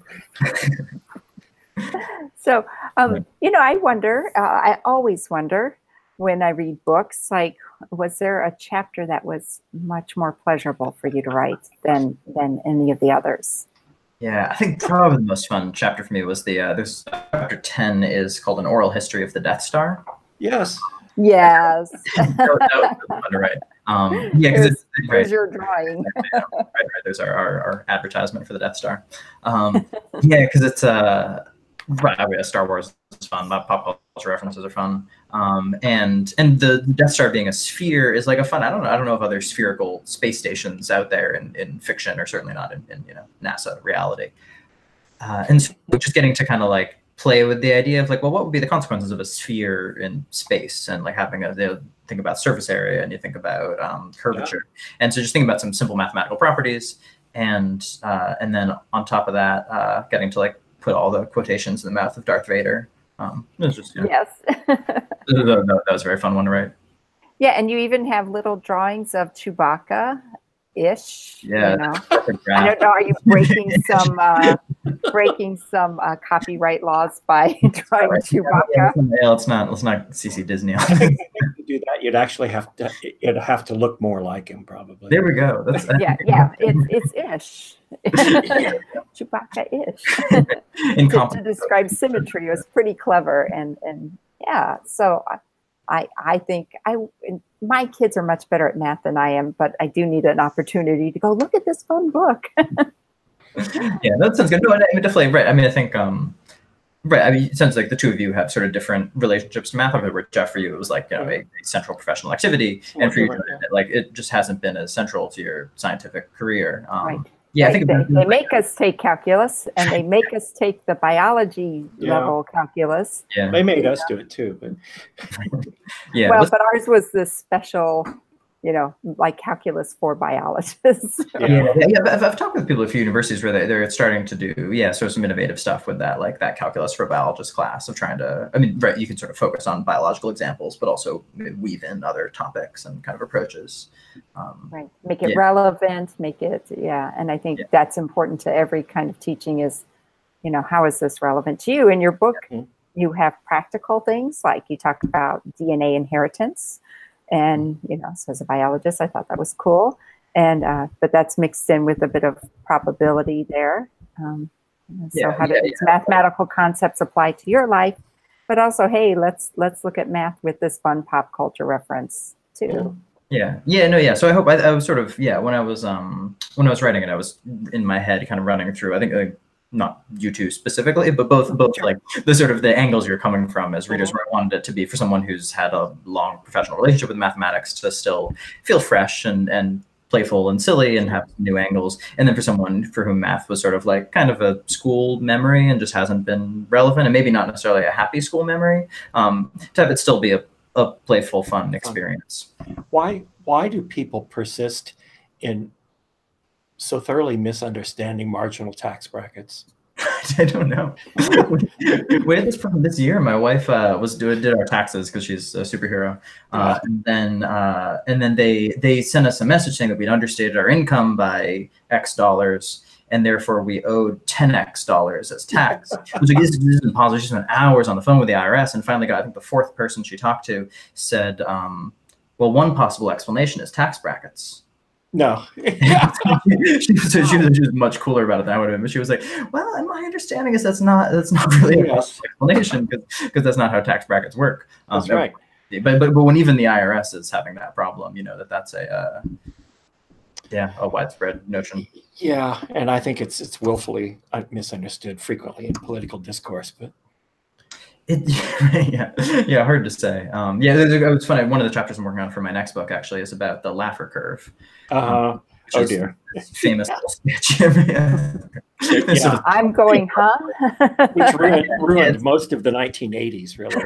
So, um, you know, I wonder, uh, I always wonder when I read books, like, was there a chapter that was much more pleasurable for you to write than than any of the others? Yeah, I think probably the most fun chapter for me was the, uh, there's chapter ten is called An Oral History of the Death Star. Yes. Yes. that, that was fun to write. Um, yeah, because it's there's your drawing. right, right, there's our, our, our advertisement for the Death Star. Um, yeah, because it's uh, right, yeah, Star Wars is fun. Pop culture references are fun. Um, and and the Death Star being a sphere is like a fun. I don't know. I don't know of other spherical space stations out there in, in fiction, or certainly not in, in you know NASA reality. Uh, and so just getting to kind of like play with the idea of like, well, what would be the consequences of a sphere in space, and like having a, you know, think about surface area, and you think about um, curvature. Yeah. And so just thinking about some simple mathematical properties, and uh, and then on top of that, uh, getting to like put all the quotations in the mouth of Darth Vader. Um, it was just, you know, yes. that, that was a very fun one to write. Yeah, and you even have little drawings of Chewbacca. Ish, yeah. You know? I don't know. Are you breaking some uh, breaking some uh, copyright laws by drawing right. Chewbacca? Yeah, yeah, let's not let's not C C Disney. I think if you do that, you'd actually have to it'd have to look more like him, probably. There we go. That's, yeah, yeah. It's it's ish. Chewbacca ish. In to, to describe symmetry was pretty clever, and and yeah. So I I think I. My kids are much better at math than I am, but I do need an opportunity to go look at this fun book. Yeah, that sounds good. No, I mean, definitely, right. I mean, I think, um, right. I mean, it sounds like the two of you have sort of different relationships to math. Where Jeff, for you, it was like, you know, a, a central professional activity, and for you, like, it just hasn't been as central to your scientific career. Um, right. Yeah, they, I think they, they make us take calculus, and they make us take the biology yeah. level calculus. Yeah, they made us do it too, but yeah. Well, but ours was this special, you know, like calculus for biologists. Yeah, yeah, yeah. I've, I've talked with people at a few universities where they, they're starting to do, yeah, sort of some innovative stuff with that, like that calculus for biologist class of trying to, I mean, right, you can sort of focus on biological examples, but also weave in other topics and kind of approaches. Um, right, make it yeah. relevant, make it, yeah, and I think yeah. that's important to every kind of teaching is, you know, how is this relevant to you? In your book, yeah. you have practical things, like you talk about D N A inheritance. And, you know, so as a biologist, I thought that was cool. And, uh, but that's mixed in with a bit of probability there. Um, so yeah, how do yeah, these yeah. mathematical concepts apply to your life? But also, hey, let's, let's look at math with this fun pop culture reference too. Yeah. Yeah. No, yeah. So I hope I, I was sort of, yeah, when I was, um, when I was writing it, I was in my head kind of running through, I think, like, not you two specifically, but both, both like the sort of the angles you're coming from as readers, where I wanted it to be for someone who's had a long professional relationship with mathematics to still feel fresh and, and playful and silly and have new angles. And then for someone for whom math was sort of like kind of a school memory and just hasn't been relevant, and maybe not necessarily a happy school memory, um, to have it still be a, a playful, fun experience. Why, why do people persist in so thoroughly misunderstanding marginal tax brackets? I don't know. We had this problem this year. My wife uh, was doing did our taxes because she's a superhero, uh, and then uh, and then they they sent us a message saying that we'd understated our income by X dollars, and therefore we owed ten X dollars as tax. It was like, this isn't possible. She spent hours on the phone with the I R S, and finally got, I think the fourth person she talked to said, um, "Well, one possible explanation is tax brackets." No. she, was, she, was, she was much cooler about it than I would have been. But she was like, well, and my understanding is that's not that's not really a yes. explanation, because that's not how tax brackets work. Um, that's right. But, but but when even the I R S is having that problem, you know, that that's a uh, yeah a widespread notion. Yeah, and I think it's it's willfully misunderstood frequently in political discourse, but. It, yeah, yeah, hard to say. Um, yeah, it was funny. One of the chapters I'm working on for my next book actually is about the Laffer curve. Uh, um, oh dear, famous sketch. yeah. Yeah. I'm going, huh? Which ruined, ruined most of the nineteen eighties, really.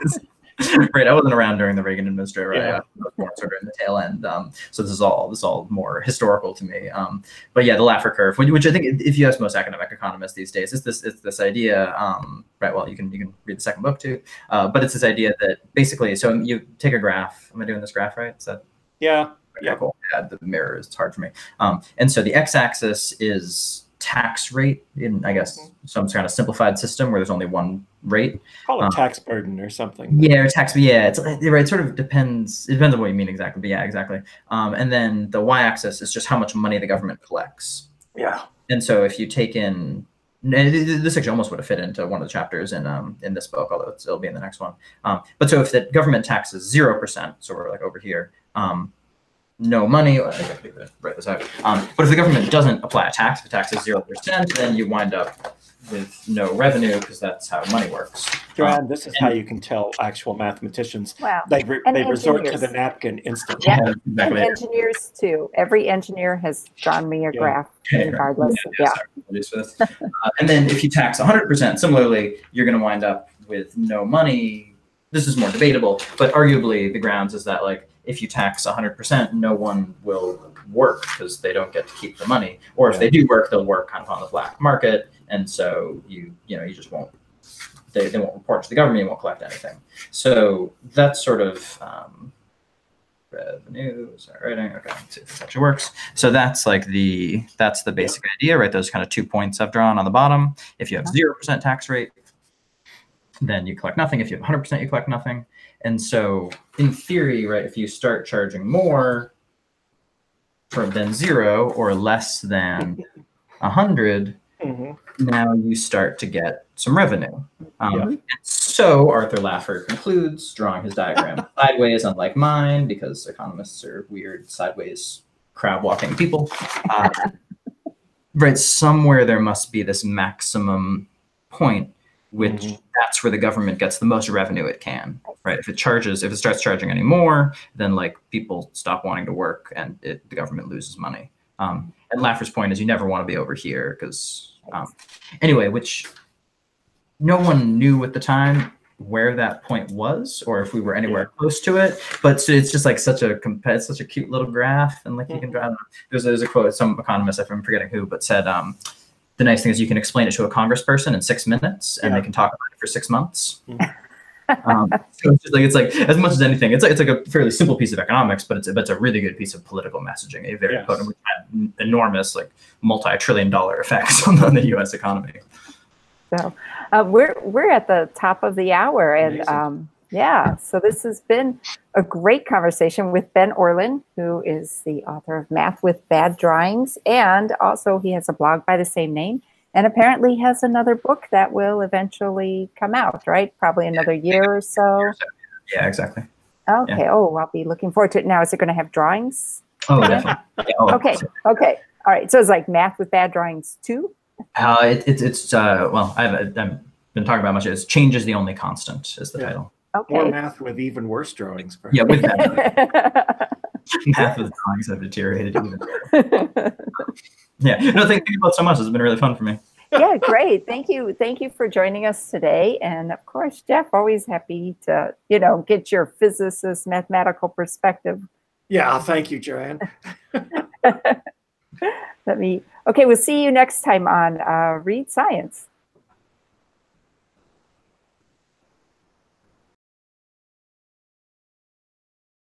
Right, I wasn't around during the Reagan administration. Right, Yeah. I was born sort of in the tail end. Um, so this is all this is all more historical to me. Um, but yeah, the Laffer curve, which, which I think, if you ask most academic economists these days, is this it's this idea. Um, right, well, you can you can read the second book too. Uh, but it's this idea that basically, so you take a graph. Am I doing this graph right? Is that Yeah. okay, yeah. Cool. Yeah, the mirror is hard for me. Um, and so the x-axis is tax rate in, I guess, some kind of simplified system where there's only one rate. Call it um, tax burden or something. Yeah, or tax. Yeah, it's right. It sort of depends. It depends on what you mean exactly. But yeah, exactly. Um, and then the y-axis is just how much money the government collects. Yeah. And so if you take in, this actually almost would have fit into one of the chapters in um in this book, although it's, it'll be in the next one. Um, but so if the government taxes zero percent, so we're like over here. Um, no money, I think I could write this out. Um, but if the government doesn't apply a tax, if the tax is zero percent, then you wind up with no revenue, because that's how money works. Joanne, um, this is and, how you can tell actual mathematics. Wow. They, re And they resort to engineers. the napkin instantly. Yeah, yeah, exactly. and engineers too. Every engineer has drawn me a Yeah. graph, Okay, regardless. right. Yeah. Sorry, apologies for this. uh, and then if you tax one hundred percent, similarly, you're going to wind up with no money. This is more debatable, but arguably the grounds is that, like, if you tax one hundred percent, no one will work because they don't get to keep the money. Or if Yeah. they do work, they'll work kind of on the black market. And so you, you know, you just won't, they, they won't report to the government, you won't collect anything. So that's sort of um, revenue, sorry, writing, okay, let's see if this actually works. So that's like the, that's the basic idea, right? Those kind of two points I've drawn on the bottom. If you have zero percent tax rate, then you collect nothing. If you have one hundred percent, you collect nothing. And so in theory, right, if you start charging more for than zero or less than one hundred, Mm-hmm. now you start to get some revenue. Um, Yeah. and so Arthur Laffer concludes, drawing his diagram sideways, unlike mine, because economists are weird, sideways, crab-walking people. Uh, right, somewhere there must be this maximum point, which Mhm. that's where the government gets the most revenue it can, right? If it charges, if it starts charging any more, then like people stop wanting to work and it, the government loses money. Um, and Laffer's point is you never want to be over here because, um, anyway, which no one knew at the time where that point was or if we were anywhere yeah. close to it. But so it's just like such a it's such a cute little graph, and like mm-hmm. you can draw. There's there's a quote some economist, I'm forgetting who, but said um, the nice thing is you can explain it to a congressperson in six minutes, and yeah. they can talk about it for six months. Mm-hmm. um, so it's just like it's like as much as anything, it's like it's like a fairly simple piece of economics, but it's but it's a really good piece of political messaging. A very yes. potent, which had enormous like multi-trillion dollar effects on the, on the U S economy. So uh, we're we're at the top of the hour, and um, yeah, so this has been a great conversation with Ben Orlin, who is the author of Math with Bad Drawings, and also he has a blog by the same name, and apparently has another book that will eventually come out, right? Probably another year or so. Yeah, exactly. Okay. Yeah. Oh, I'll be looking forward to it. Now, is it going to have drawings? Oh, definitely. Yeah, oh, okay. Okay. All right. So it's like Math with Bad Drawings two. Uh, it, it, it's, uh, well, I've, I've been talking about much. It's Change is the Only Constant is the yeah. title. Okay. Or Math with even worse drawings. Perhaps. Yeah, with that. Math with drawings have deteriorated even. Yeah, no, thank you both so much. It's been really fun for me. Yeah, great. Thank you. Thank you for joining us today. And of course, Jeff, always happy to, you know, get your physicist mathematical perspective. Yeah, thank you, Joanne. Let me, okay, we'll see you next time on uh, Read Science.